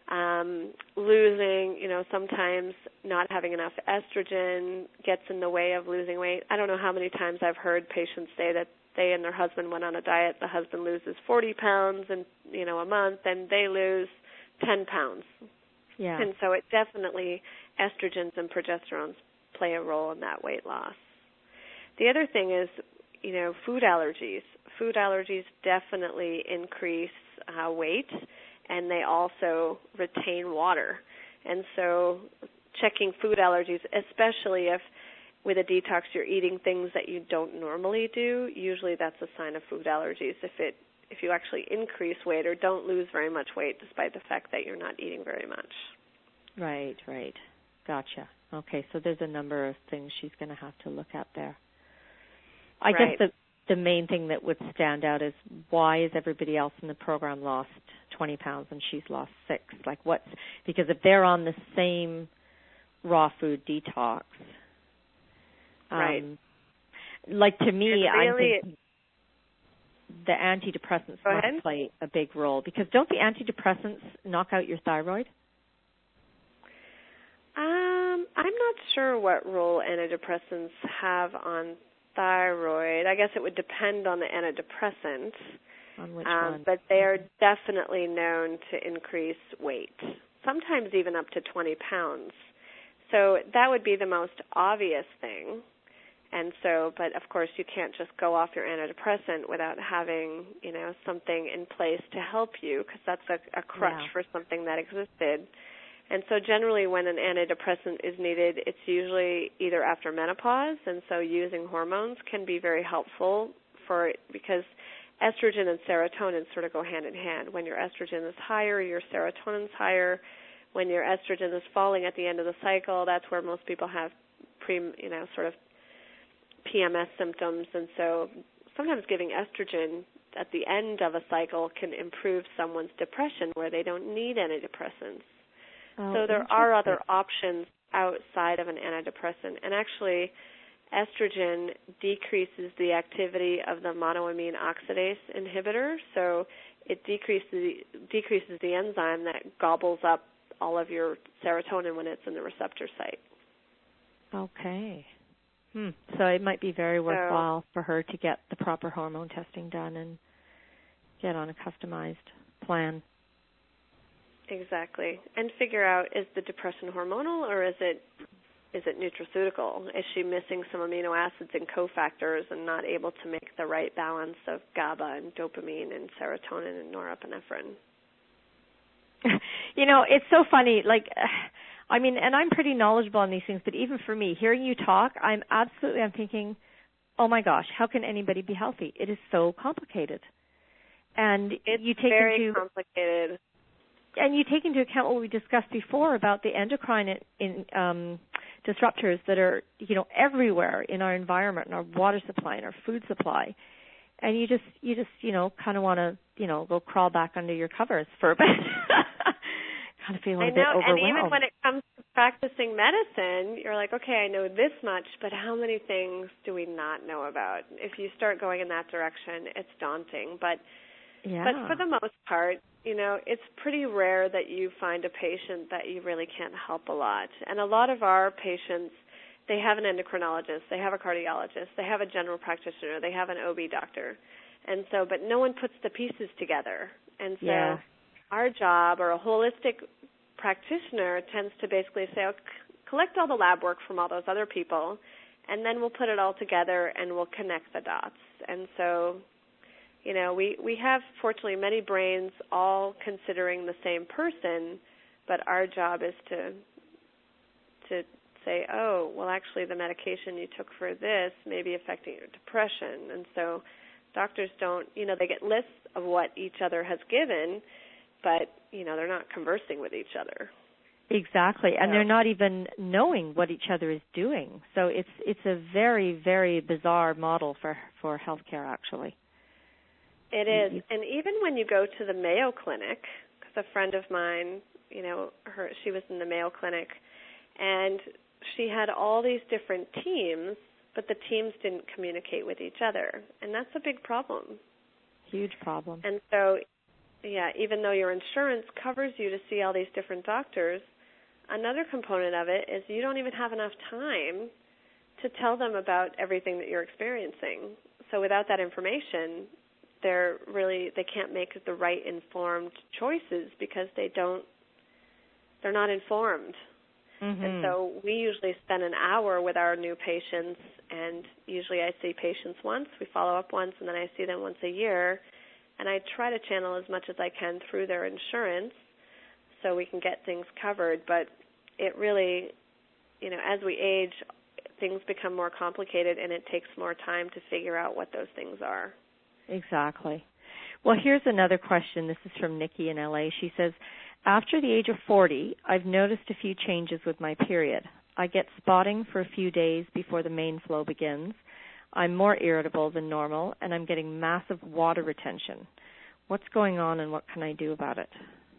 Um, losing, you know, sometimes not having enough estrogen gets in the way of losing weight. I don't know how many times I've heard patients say that they and their husband went on a diet. The husband loses forty pounds in, you know, a month, and they lose ten pounds. Yeah. And so it definitely, estrogens and progesterones play a role in that weight loss. The other thing is, you know, food allergies. Food allergies definitely increase uh, weight, and they also retain water. And so checking food allergies, especially if with a detox you're eating things that you don't normally do, usually that's a sign of food allergies. If it if you actually increase weight or don't lose very much weight despite the fact that you're not eating very much. Right, right. Gotcha. Okay, so there's a number of things she's going to have to look at there. I right. guess the the main thing that would stand out is why is everybody else in the program lost twenty pounds and she's lost six? Like what's, because if they're on the same raw food detox, um, right. like to me, really, I'm thinking, the antidepressants Go must ahead. play a big role, because don't the antidepressants knock out your thyroid? Um, I'm not sure what role antidepressants have on thyroid. I guess it would depend on the antidepressant. On which um, one? But they are definitely known to increase weight, sometimes even up to twenty pounds. So that would be the most obvious thing. And so, but of course, you can't just go off your antidepressant without having, you know, something in place to help you, because that's a, a crutch Yeah. for something that existed. And so generally when an antidepressant is needed, it's usually either after menopause, and so using hormones can be very helpful for it, because estrogen and serotonin sort of go hand in hand. When your estrogen is higher, your serotonin's higher. When your estrogen is falling at the end of the cycle, that's where most people have pre, you know, sort of P M S symptoms. And so sometimes giving estrogen at the end of a cycle can improve someone's depression where they don't need antidepressants. Oh, so there are other options outside of an antidepressant. And actually, estrogen decreases the activity of the monoamine oxidase inhibitor. So it decreases decreases the enzyme that gobbles up all of your serotonin when it's in the receptor site. Okay. Hmm. So it might be very worthwhile so, for her to get the proper hormone testing done and get on a customized plan. Exactly. And figure out, is the depression hormonal or is it is it nutraceutical? Is she missing some amino acids and cofactors and not able to make the right balance of GABA and dopamine and serotonin and norepinephrine? You know, it's so funny. Like, I mean, and I'm pretty knowledgeable on these things, but even for me, hearing you talk, I'm absolutely, I'm thinking, oh my gosh, how can anybody be healthy? It is so complicated. And it's you take very into, complicated. And you take into account what we discussed before about the endocrine in, in, um, disruptors that are, you know, everywhere in our environment, in our water supply, in our food supply. And you just, you just, you know, kind of want to, you know, go crawl back under your covers for a bit. Kind of feeling I a bit know, overwhelmed. and even when it comes to practicing medicine, you're like, okay, I know this much, but how many things do we not know about? If you start going in that direction, it's daunting. But yeah. but for the most part, you know, it's pretty rare that you find a patient that you really can't help a lot. And a lot of our patients, they have an endocrinologist, they have a cardiologist, they have a general practitioner, they have an O B doctor. And so, but no one puts the pieces together. And so yeah. our job, or a holistic practitioner, tends to basically say, oh, c- collect all the lab work from all those other people, and then we'll put it all together and we'll connect the dots. And so, you know, we, we have, fortunately, many brains all considering the same person, but our job is to to say, oh, well, actually, the medication you took for this may be affecting your depression. And so doctors don't, you know, they get lists of what each other has given, but, you know, they're not conversing with each other. Exactly, and so. they're not even knowing what each other is doing. So it's it's a very, very bizarre model for, for healthcare, actually. It is, and even when you go to the Mayo Clinic, because a friend of mine, you know, her she was in the Mayo Clinic, and she had all these different teams, but the teams didn't communicate with each other, and that's a big problem. Huge problem. And so, yeah, even though your insurance covers you to see all these different doctors, another component of it is you don't even have enough time to tell them about everything that you're experiencing. So without that information, they're really, they can't make the right informed choices because they don't, they're not informed. Mm-hmm. And so we usually spend an hour with our new patients, and usually I see patients once, we follow up once, and then I see them once a year, and I try to channel as much as I can through their insurance so we can get things covered. But it really, you know, as we age, things become more complicated, and it takes more time to figure out what those things are. Exactly. Well, here's another question. This is from Nikki in L A. She says, after the age of forty, I've noticed a few changes with my period. I get spotting for a few days before the main flow begins. I'm more irritable than normal, and I'm getting massive water retention. What's going on, and what can I do about it?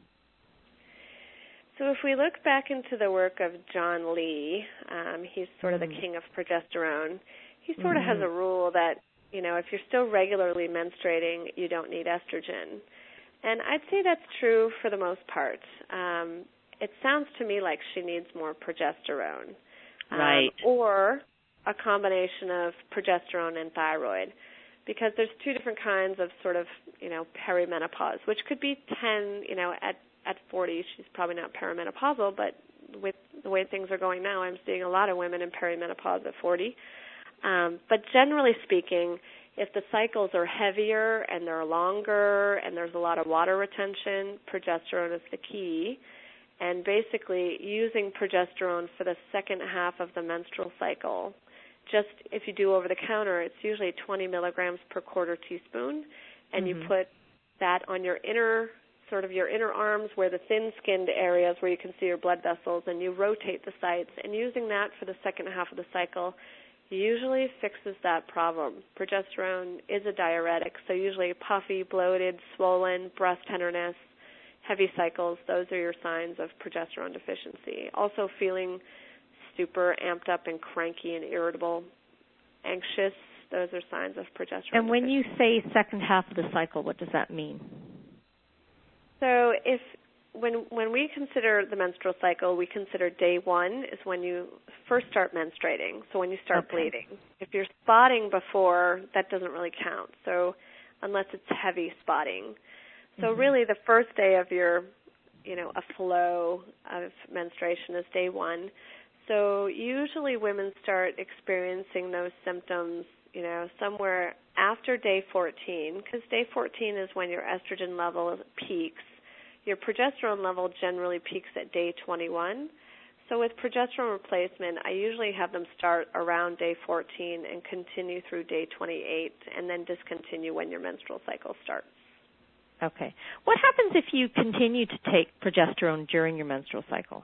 So if we look back into the work of John Lee, um, he's sort of mm-hmm. the king of progesterone. He sort mm-hmm. of has a rule that, you know, if you're still regularly menstruating, you don't need estrogen. And I'd say that's true for the most part. Um, it sounds to me like she needs more progesterone. Um, right. Or a combination of progesterone and thyroid, because there's two different kinds of sort of, you know, perimenopause, which could be ten, you know, at, at forty, she's probably not perimenopausal, but with the way things are going now, I'm seeing a lot of women in perimenopause at forty. Um, but generally speaking, if the cycles are heavier and they're longer and there's a lot of water retention, progesterone is the key. And basically using progesterone for the second half of the menstrual cycle, just if you do over-the-counter, it's usually twenty milligrams per quarter teaspoon, and mm-hmm. you put that on your inner, sort of your inner arms where the thin-skinned areas where you can see your blood vessels, and you rotate the sites. And using that for the second half of the cycle usually fixes that problem. Progesterone is a diuretic, so usually puffy, bloated, swollen, breast tenderness, heavy cycles, those are your signs of progesterone deficiency. Also feeling super amped up and cranky and irritable, anxious, those are signs of progesterone And when deficiency. you say second half of the cycle, what does that mean? So if when when we consider the menstrual cycle, we consider day one is when you first start menstruating, so when you start okay. bleeding. If you're spotting before, that doesn't really count, so unless it's heavy spotting. So mm-hmm. really the first day of your, you know, a flow of menstruation is day one. So usually women start experiencing those symptoms, you know, somewhere after day fourteen, because day fourteen is when your estrogen level peaks. Your progesterone level generally peaks at day twenty-one. So with progesterone replacement, I usually have them start around day fourteen and continue through day twenty-eight, and then discontinue when your menstrual cycle starts. Okay. What happens if you continue to take progesterone during your menstrual cycle?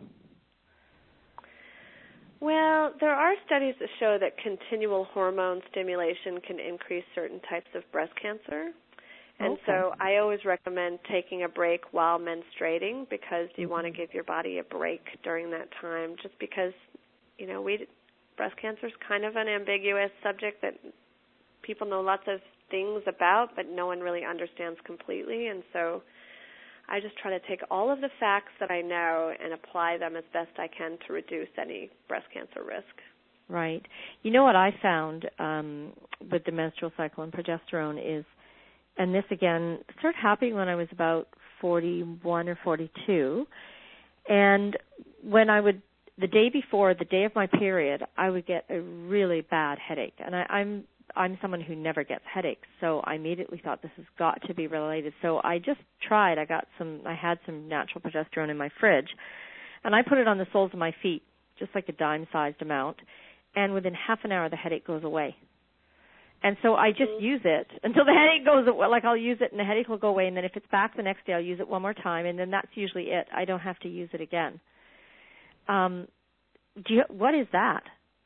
Well, there are studies that show that continual hormone stimulation can increase certain types of breast cancer. And okay. so I always recommend taking a break while menstruating, because you mm-hmm. want to give your body a break during that time, just because, you know, we breast cancer is kind of an ambiguous subject that people know lots of things about, but no one really understands completely. And so I just try to take all of the facts that I know and apply them as best I can to reduce any breast cancer risk. Right. You know what I found um, with the menstrual cycle and progesterone is, and this again started happening when I was about forty-one or forty-two, and when I would, the day before, the day of my period, I would get a really bad headache. And I, I'm I'm someone who never gets headaches, so I immediately thought this has got to be related. So I just tried. I got some, I had some natural progesterone in my fridge, and I put it on the soles of my feet, just like a dime-sized amount, and within half an hour the headache goes away. And so I just mm-hmm. use it until the headache goes away. Like I'll use it and the headache will go away, and then if it's back the next day I'll use it one more time, and then that's usually it. I don't have to use it again. Um, do you, what is that?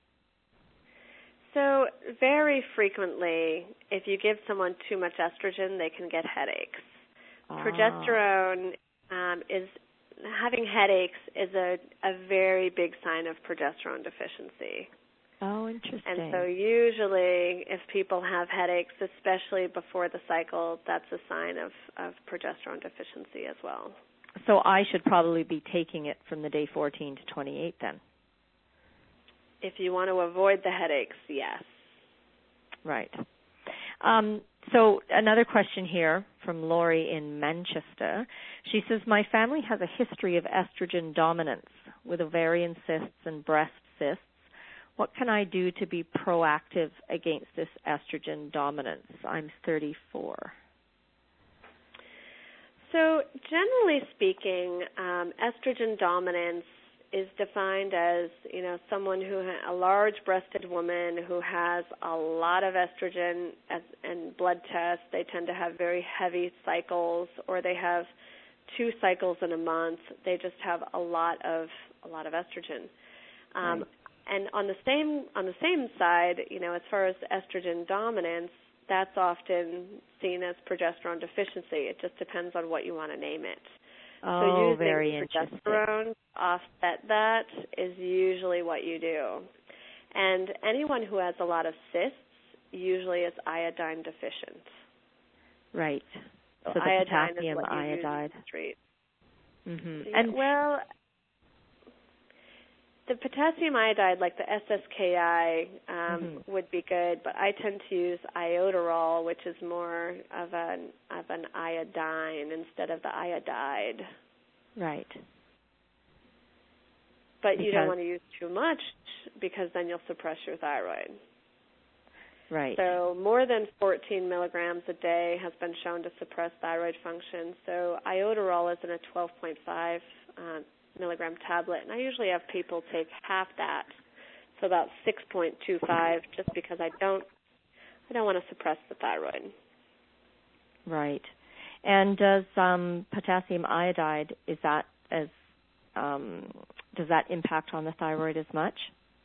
So very frequently, if you give someone too much estrogen, they can get headaches. Ah. Progesterone um, is, having headaches is a, a very big sign of progesterone deficiency. Oh, interesting. And so usually if people have headaches, especially before the cycle, that's a sign of, of progesterone deficiency as well. So I should probably be taking it from the day fourteen to twenty-eight then. If you want to avoid the headaches, yes. Right. Um, so another question here from Lori in Manchester. She says, my family has a history of estrogen dominance with ovarian cysts and breast cysts. What can I do to be proactive against this estrogen dominance? I'm thirty-four. So generally speaking, um, estrogen dominance is defined as, you know, someone who ha- a large-breasted woman who has a lot of estrogen as, and blood tests. They tend to have very heavy cycles, or they have two cycles in a month. They just have a lot of a lot of estrogen. Um, right. And on the same on the same side, you know, as far as estrogen dominance, that's often seen as progesterone deficiency. It just depends on what you want to name it. Oh, so using very interesting. progesterone to offset that is usually what you do. And anyone who has a lot of cysts, usually is iodine deficient. Right. So, so the iodine potassium is what iodide. You use treat. Mm-hmm. Yeah, and well, the potassium iodide, like the S S K I, um, mm-hmm. would be good, but I tend to use iodoral, which is more of an of an iodine instead of the iodide. Right. But because, you don't want to use too much because then you'll suppress your thyroid. Right. So more than fourteen milligrams a day has been shown to suppress thyroid function. So iodoral is in a twelve point five uh, milligram tablet, and I usually have people take half that, so about six point two five, just because I don't I don't want to suppress the thyroid. Right. And does um, potassium iodide, is that as um, does that impact on the thyroid as much?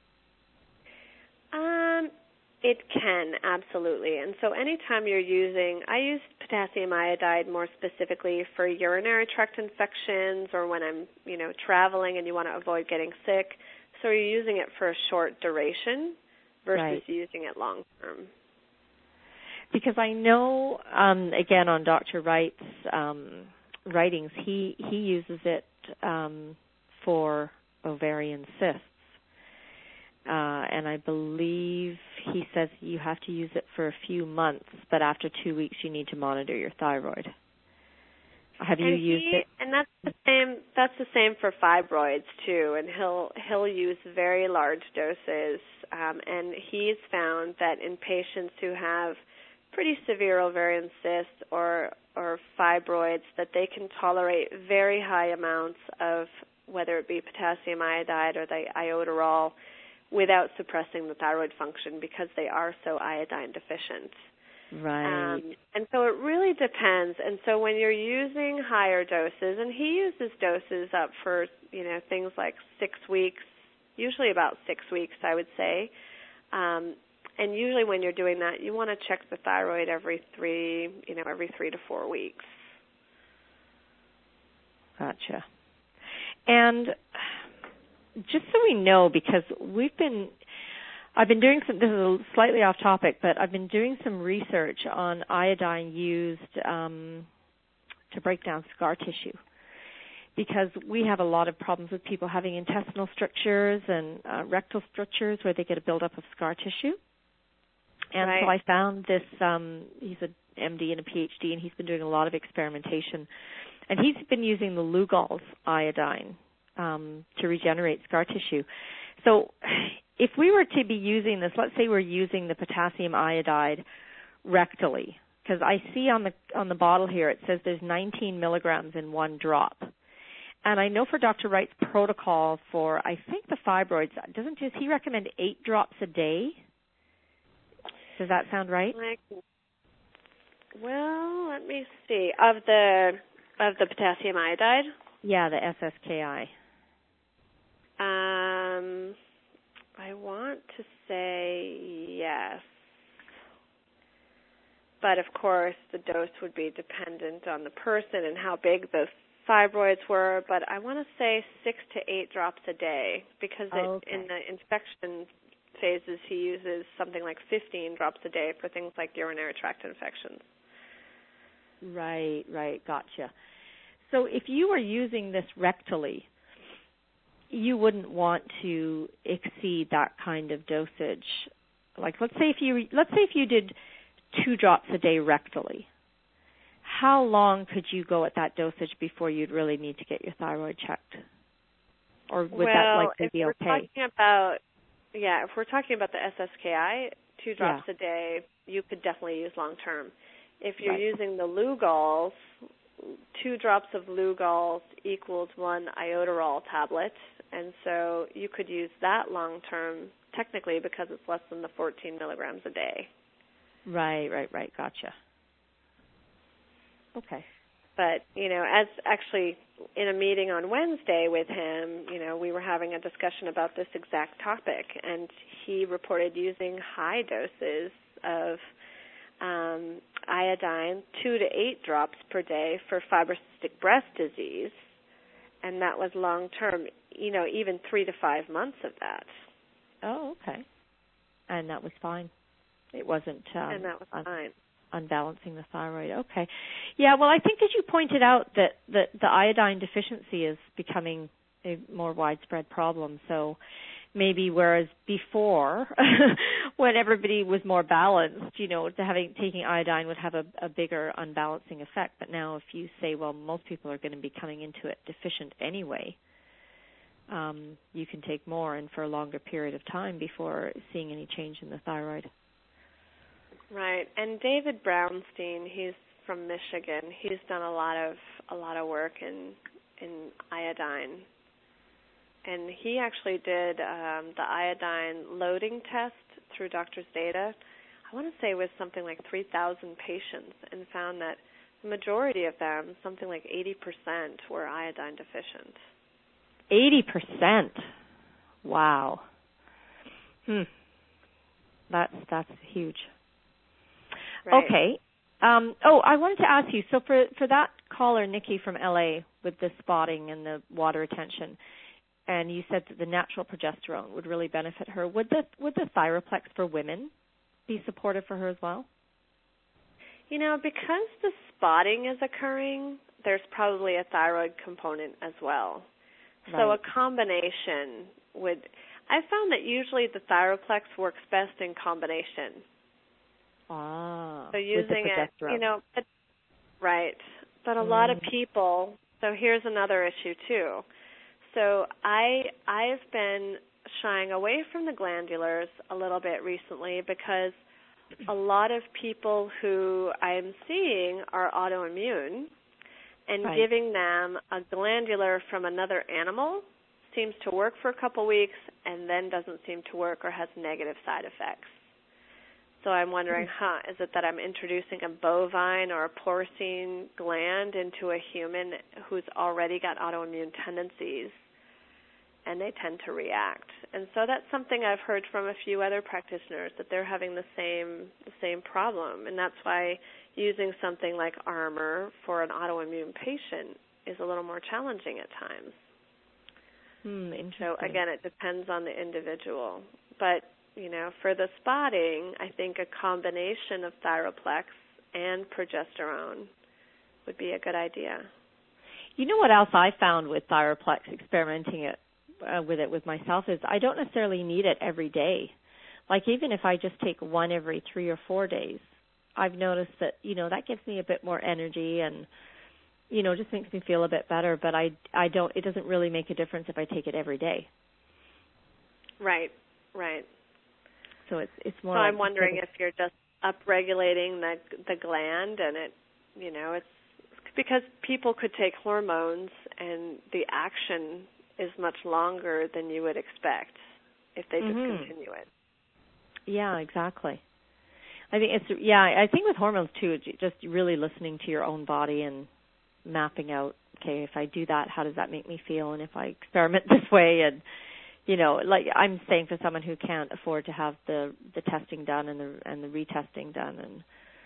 Um, it can, absolutely. And so anytime you're using, I use potassium iodide more specifically for urinary tract infections or when I'm, you know, traveling and you want to avoid getting sick. So you're using it for a short duration versus right. using it long term. Because I know, um, again, on Doctor Wright's um, writings, he, he uses it um, for ovarian cysts. Uh, and I believe he says you have to use it for a few months, but after two weeks you need to monitor your thyroid. Have you and used he, it? And that's the same. That's the same for fibroids too. And he'll he'll use very large doses. Um, and he's found that in patients who have pretty severe ovarian cysts or or fibroids, that they can tolerate very high amounts of whether it be potassium iodide or the iodoral, without suppressing the thyroid function because they are so iodine deficient. Right. Um, and so it really depends. And so when you're using higher doses, and he uses doses up for, you know, things like six weeks, usually about six weeks, I would say. Um, and usually when you're doing that, you want to check the thyroid every three, you know, every three to four weeks. Gotcha. And just so we know, because we've been, I've been doing some, this is slightly off topic, but I've been doing some research on iodine used um, to break down scar tissue. Because we have a lot of problems with people having intestinal strictures and uh, rectal strictures where they get a buildup of scar tissue. And right. so I found this, um, he's an M D and a P H D, and he's been doing a lot of experimentation. And he's been using the Lugol's iodine Um, to regenerate scar tissue. So if we were to be using this, let's say we're using the potassium iodide rectally, because I see on the on the bottle here it says there's nineteen milligrams in one drop. And I know for Doctor Wright's protocol for, I think, the fibroids, doesn't does he recommend eight drops a day? Does that sound right? Like, well, let me see. Of the of the potassium iodide? Yeah, the S S K I. Um, I want to say yes. But, of course, the dose would be dependent on the person and how big the fibroids were. But I want to say six to eight drops a day because it, oh, okay. in the infection phases he uses something like fifteen drops a day for things like urinary tract infections. Right, right, gotcha. So if you were using this rectally, you wouldn't want to exceed that kind of dosage. Like, let's say if you let's say if you did two drops a day rectally, how long could you go at that dosage before you'd really need to get your thyroid checked? Or would well, that likely be if we're okay? talking about yeah, if we're talking about the S S K I, two drops yeah. a day, you could definitely use long term. If you're right. using the Lugol's, two drops of Lugol's equals one iodoral tablet, and so you could use that long term technically because it's less than the fourteen milligrams a day. Right, right, right. Gotcha. Okay. But, you know, as actually in a meeting on Wednesday with him, you know, we were having a discussion about this exact topic, and he reported using high doses of um, iodine, two to eight drops per day for fibrocystic breast disease, and that was long-term, you know, even three to five months of that. Oh, okay. And that was fine. It wasn't um, and that was un- fine. unbalancing the thyroid. Okay. Yeah, well, I think as you pointed out that, that the iodine deficiency is becoming a more widespread problem. So maybe whereas before, when everybody was more balanced, you know, to having taking iodine would have a, a bigger unbalancing effect. But now if you say, well, most people are going to be coming into it deficient anyway, um, you can take more and for a longer period of time before seeing any change in the thyroid. Right. And David Brownstein, he's from Michigan. He's done a lot of a lot of work in in iodine. And he actually did um, the iodine loading test through Doctor's Data. I want to say it was something like three thousand patients, and found that the majority of them, something like eighty percent, were iodine deficient. eighty percent? Wow. Hmm. That's, that's huge. Right. Okay. Um, oh, I wanted to ask you, so for, for that caller, Nikki from L A, with the spotting and the water retention, and you said that the natural progesterone would really benefit her, would the, would the Thyroplex for women be supportive for her as well? You know, because the spotting is occurring, there's probably a thyroid component as well. Right. So a combination would, I found that usually the Thyroplex works best in combination. Ah, so using it, you know, but, right. But a mm. lot of people, so here's another issue too. So I, I've been shying away from the glandulars a little bit recently because a lot of people who I'm seeing are autoimmune, and right. giving them a glandular from another animal seems to work for a couple weeks and then doesn't seem to work or has negative side effects. So I'm wondering, huh, is it that I'm introducing a bovine or a porcine gland into a human who's already got autoimmune tendencies, and they tend to react? And so that's something I've heard from a few other practitioners, that they're having the same the same problem, and that's why using something like Armour for an autoimmune patient is a little more challenging at times. Hmm, interesting. So again, it depends on the individual. But, you know, for the spotting, I think a combination of Thyroplex and progesterone would be a good idea. You know what else I found with Thyroplex, experimenting it uh, with it with myself, is I don't necessarily need it every day. Like even if I just take one every three or four days, I've noticed that, you know, that gives me a bit more energy and, you know, just makes me feel a bit better. But I, I don't, it doesn't really make a difference if I take it every day. Right, right. So it's it's more. So like I'm wondering if you're just upregulating the the gland, and it, you know, it's because people could take hormones and the action is much longer than you would expect if they just mm-hmm. continue it. Yeah, exactly. I think it's yeah. I think with hormones too, it's just really listening to your own body and mapping out. Okay, if I do that, how does that make me feel? And if I experiment this way, and you know, like I'm saying, for someone who can't afford to have the, the testing done and the and the retesting done, and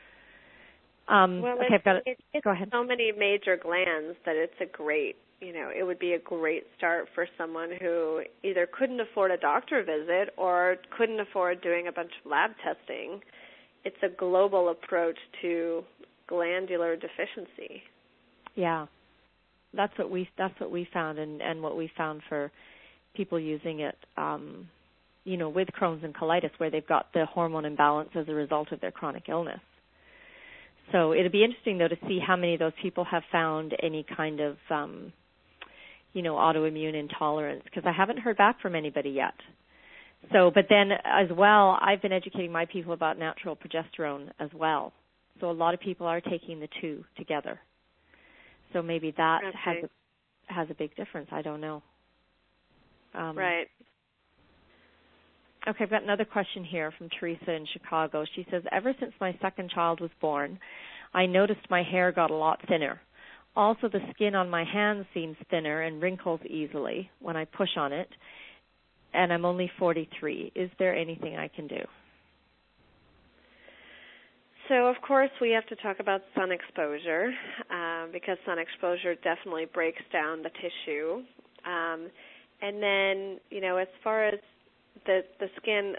um, well, okay, it's, I've got it. It, it's Go ahead. So many major glands that it's a great, you know, it would be a great start for someone who either couldn't afford a doctor visit or couldn't afford doing a bunch of lab testing. It's a global approach to glandular deficiency. Yeah, that's what we that's what we found, and, and what we found for people using it, um, you know, with Crohn's and colitis, where they've got the hormone imbalance as a result of their chronic illness. So it'd be interesting, though, to see how many of those people have found any kind of, um, you know, autoimmune intolerance, because I haven't heard back from anybody yet. So, but then as well, I've been educating my people about natural progesterone as well. So a lot of people are taking the two together. So maybe that okay. has a, has a big difference. I don't know. Um, right. Okay, I've got another question here from Teresa in Chicago. She says, ever since my second child was born, I noticed my hair got a lot thinner. Also, the skin on my hands seems thinner and wrinkles easily when I push on it, and I'm only forty-three. Is there anything I can do? So, of course, we have to talk about sun exposure um, because sun exposure definitely breaks down the tissue. Um, and then, you know, as far as the the skin,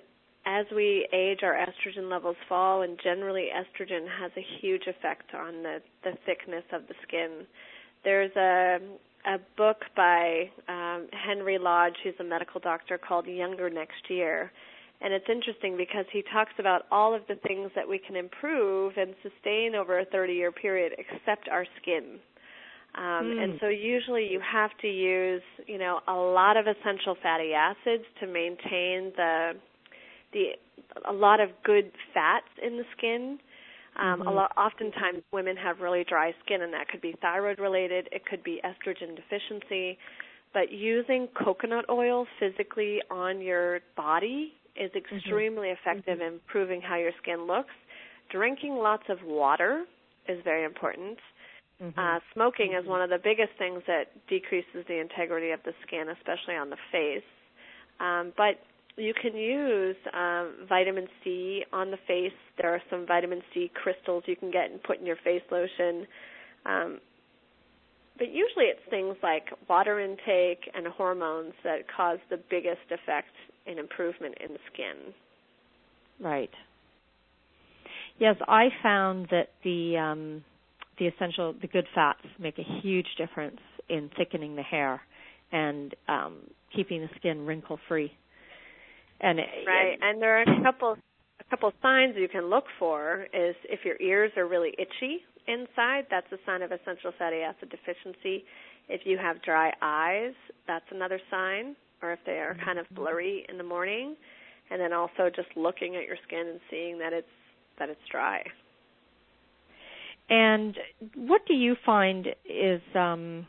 as we age, our estrogen levels fall, and generally estrogen has a huge effect on the, the thickness of the skin. There's a, a book by um, Henry Lodge, who's a medical doctor, called Younger Next Year. And it's interesting because he talks about all of the things that we can improve and sustain over a thirty-year period except our skin. Um, mm. And so usually you have to use, you know, a lot of essential fatty acids to maintain the the a lot of good fats in the skin. Um, mm-hmm. a lot, oftentimes women have really dry skin, and that could be thyroid related. It could be estrogen deficiency. But using coconut oil physically on your body is extremely mm-hmm. effective mm-hmm. in improving how your skin looks. Drinking lots of water is very important. Mm-hmm. Uh, smoking mm-hmm. is one of the biggest things that decreases the integrity of the skin, especially on the face. Um, but you can use um, vitamin C on the face. There are some vitamin C crystals you can get and put in your face lotion. Um, but usually it's things like water intake and hormones that cause the biggest effect in improvement in the skin. Right. Yes, I found that the um, the essential, the good fats make a huge difference in thickening the hair and um, keeping the skin wrinkle-free. And it, right, and there are a couple a couple signs you can look for. Is if your ears are really itchy inside, that's a sign of essential fatty acid deficiency. If you have dry eyes, that's another sign, or if they are kind of blurry in the morning. And then also just looking at your skin and seeing that it's that it's dry. And what do you find is, um,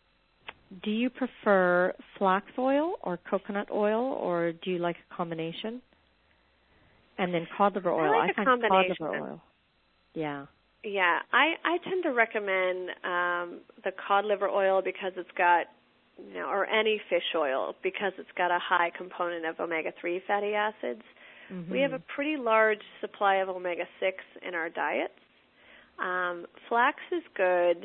do you prefer flax oil or coconut oil, or do you like a combination? And then cod liver oil. I like I a find combination. cod liver oil. Yeah. Yeah, I, I tend to recommend um, the cod liver oil because it's got, you know, or any fish oil because it's got a high component of omega three fatty acids. Mm-hmm. We have a pretty large supply of omega six in our diets. Um, flax is good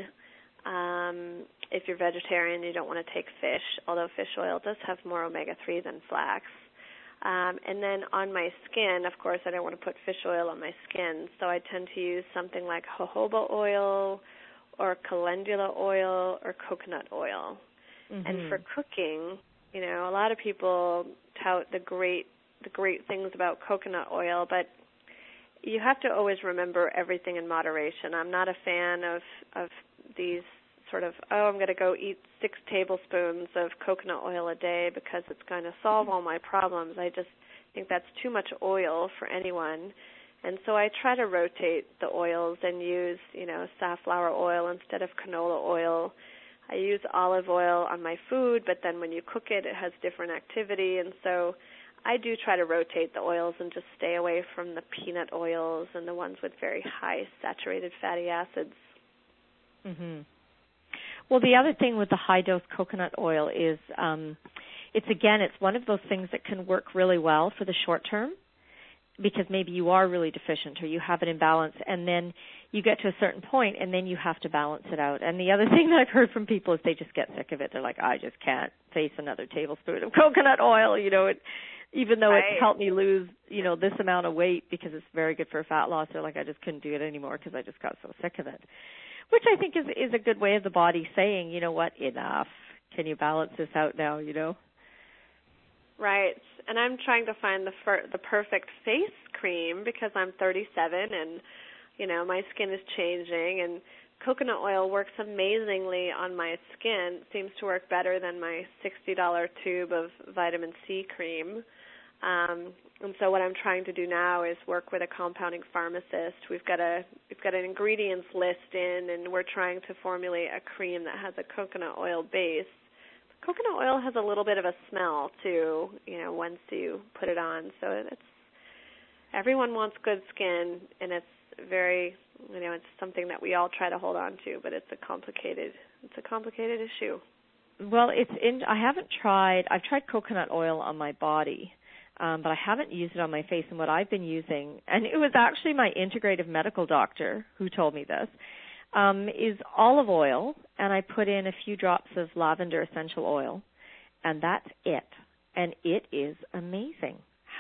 um, if you're vegetarian, you don't want to take fish, although fish oil does have more omega three than flax. Um, and then on my skin, of course, I don't want to put fish oil on my skin, so I tend to use something like jojoba oil or calendula oil or coconut oil. Mm-hmm. And for cooking, you know, a lot of people tout the great the great things about coconut oil, but you have to always remember everything in moderation. I'm not a fan of, of these sort of, oh, I'm going to go eat six tablespoons of coconut oil a day because it's going to solve all my problems. I just think that's too much oil for anyone. And so I try to rotate the oils and use, you know, safflower oil instead of canola oil. I use olive oil on my food, but then when you cook it, it has different activity. And so I do try to rotate the oils and just stay away from the peanut oils and the ones with very high saturated fatty acids. Mm-hmm. Well, the other thing with the high-dose coconut oil is um, it's, again, it's one of those things that can work really well for the short term because maybe you are really deficient or you have an imbalance, and then you get to a certain point, and then you have to balance it out. And the other thing that I've heard from people is they just get sick of it. They're like, I just can't face another tablespoon of coconut oil, you know, it, even though right. it's helped me lose, you know, this amount of weight because it's very good for fat loss. They're like, I just couldn't do it anymore because I just got so sick of it. Which I think is is a good way of the body saying, you know what, enough. Can you balance this out now, you know? Right. And I'm trying to find the fir- the perfect face cream because I'm thirty-seven and, you know, my skin is changing. And coconut oil works amazingly on my skin. It seems to work better than my sixty dollars tube of vitamin C cream. Um, and so what I'm trying to do now is work with a compounding pharmacist. We've got a we've got an ingredients list in, and we're trying to formulate a cream that has a coconut oil base. Coconut oil has a little bit of a smell too, you know, once you put it on. So it's everyone wants good skin, and it's very, you know, it's something that we all try to hold on to, but it's a complicated it's a complicated issue. Well, it's in. I haven't tried. I've tried coconut oil on my body. Um, but I haven't used it on my face, and what I've been using, and it was actually my integrative medical doctor who told me this, um, is olive oil, and I put in a few drops of lavender essential oil, and that's it. And it is amazing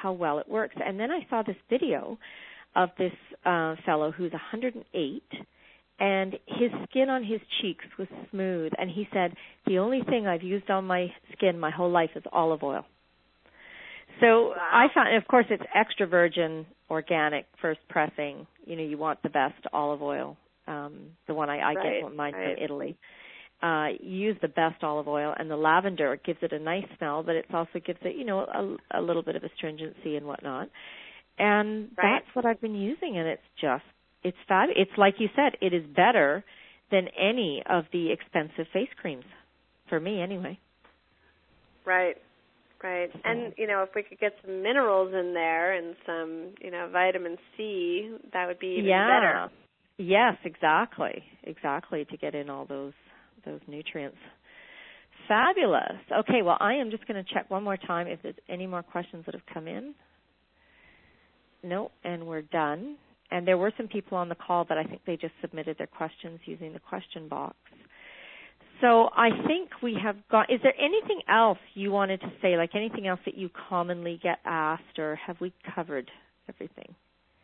how well it works. And then I saw this video of this uh, fellow who's one hundred eight, and his skin on his cheeks was smooth. And he said, the only thing I've used on my skin my whole life is olive oil. So wow. I found, of course, it's extra virgin, organic, first pressing. You know, you want the best olive oil. Um, the one I, I right, get mine right. from Italy. Uh, use the best olive oil, and the lavender gives it a nice smell, but it also gives it, you know, a, a little bit of astringency and whatnot. And right. that's what I've been using, and it's just, it's fab. It's like you said, it is better than any of the expensive face creams, for me anyway. Right, right. So. And, you know, if we could get some minerals in there and some, you know, vitamin C, that would be even yeah. better. Yes, exactly, exactly, to get in all those those nutrients. Fabulous. Okay, well, I am just going to check one more time if there's any more questions that have come in. No, and we're done. And there were some people on the call, but I think they just submitted their questions using the question box. So I think we have got, is there anything else you wanted to say, like anything else that you commonly get asked, or have we covered everything?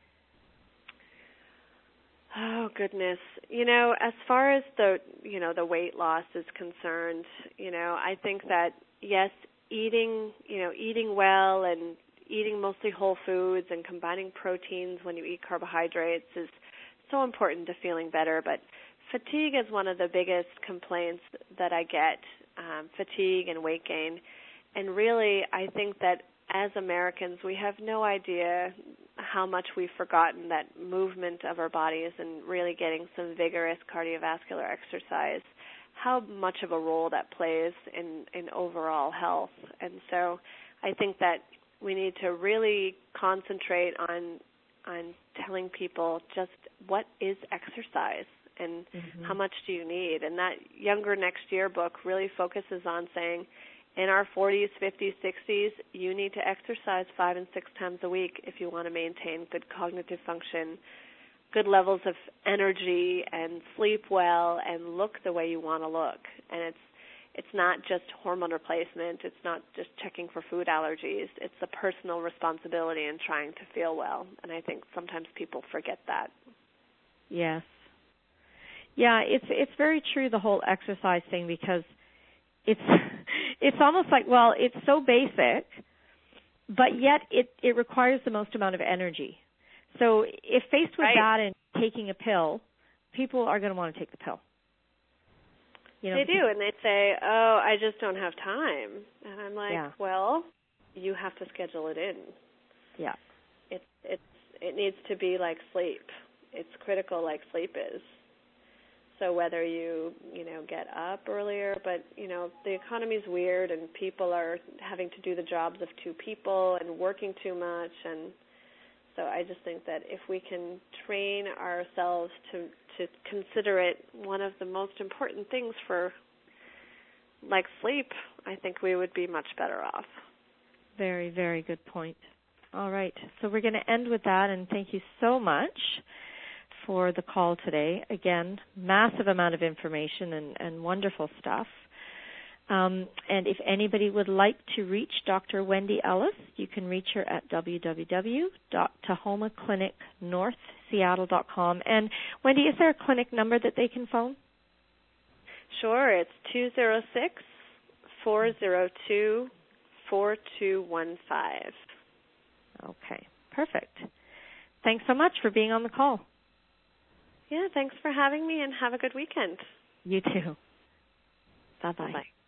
Oh goodness. You know, as far as the, you know, the weight loss is concerned, you know, I think that yes, eating, you know, eating well and eating mostly whole foods and combining proteins when you eat carbohydrates is so important to feeling better, but fatigue is one of the biggest complaints that I get, um, fatigue and weight gain. And really, I think that as Americans, we have no idea how much we've forgotten that movement of our bodies and really getting some vigorous cardiovascular exercise, how much of a role that plays in, in overall health. And so I think that we need to really concentrate on on telling people just what is exercise and mm-hmm. how much do you need. And that Younger Next Year book really focuses on saying, in our forties, fifties, sixties, you need to exercise five and six times a week if you want to maintain good cognitive function, good levels of energy, and sleep well, and look the way you want to look. And it's it's not just hormone replacement. It's not just checking for food allergies. It's a personal responsibility in trying to feel well. And I think sometimes people forget that. Yes. Yeah, it's it's very true, the whole exercise thing, because it's it's almost like, well, it's so basic, but yet it, it requires the most amount of energy. So if faced with right. that and taking a pill, people are going to want to take the pill. You know, they do, and they say, oh, I just don't have time. And I'm like, yeah. well, you have to schedule it in. Yeah. It, it's, it needs to be like sleep. It's critical like sleep is. So whether you, you know, get up earlier, but, you know, the economy's weird and people are having to do the jobs of two people and working too much. And so I just think that if we can train ourselves to, to consider it one of the most important things for, like, sleep, I think we would be much better off. Very, very good point. All right. So we're going to end with that, and thank you so much for the call today. Again, massive amount of information and, and wonderful stuff. Um, and if anybody would like to reach Doctor Wendy Ellis, you can reach her at w w w dot tahoma clinic north seattle dot com. And Wendy, is there a clinic number that they can phone? Sure. It's two zero six, four zero two, four two one five. Okay, perfect. Thanks so much for being on the call. Yeah, thanks for having me, and have a good weekend. You too. Bye-bye. Bye-bye.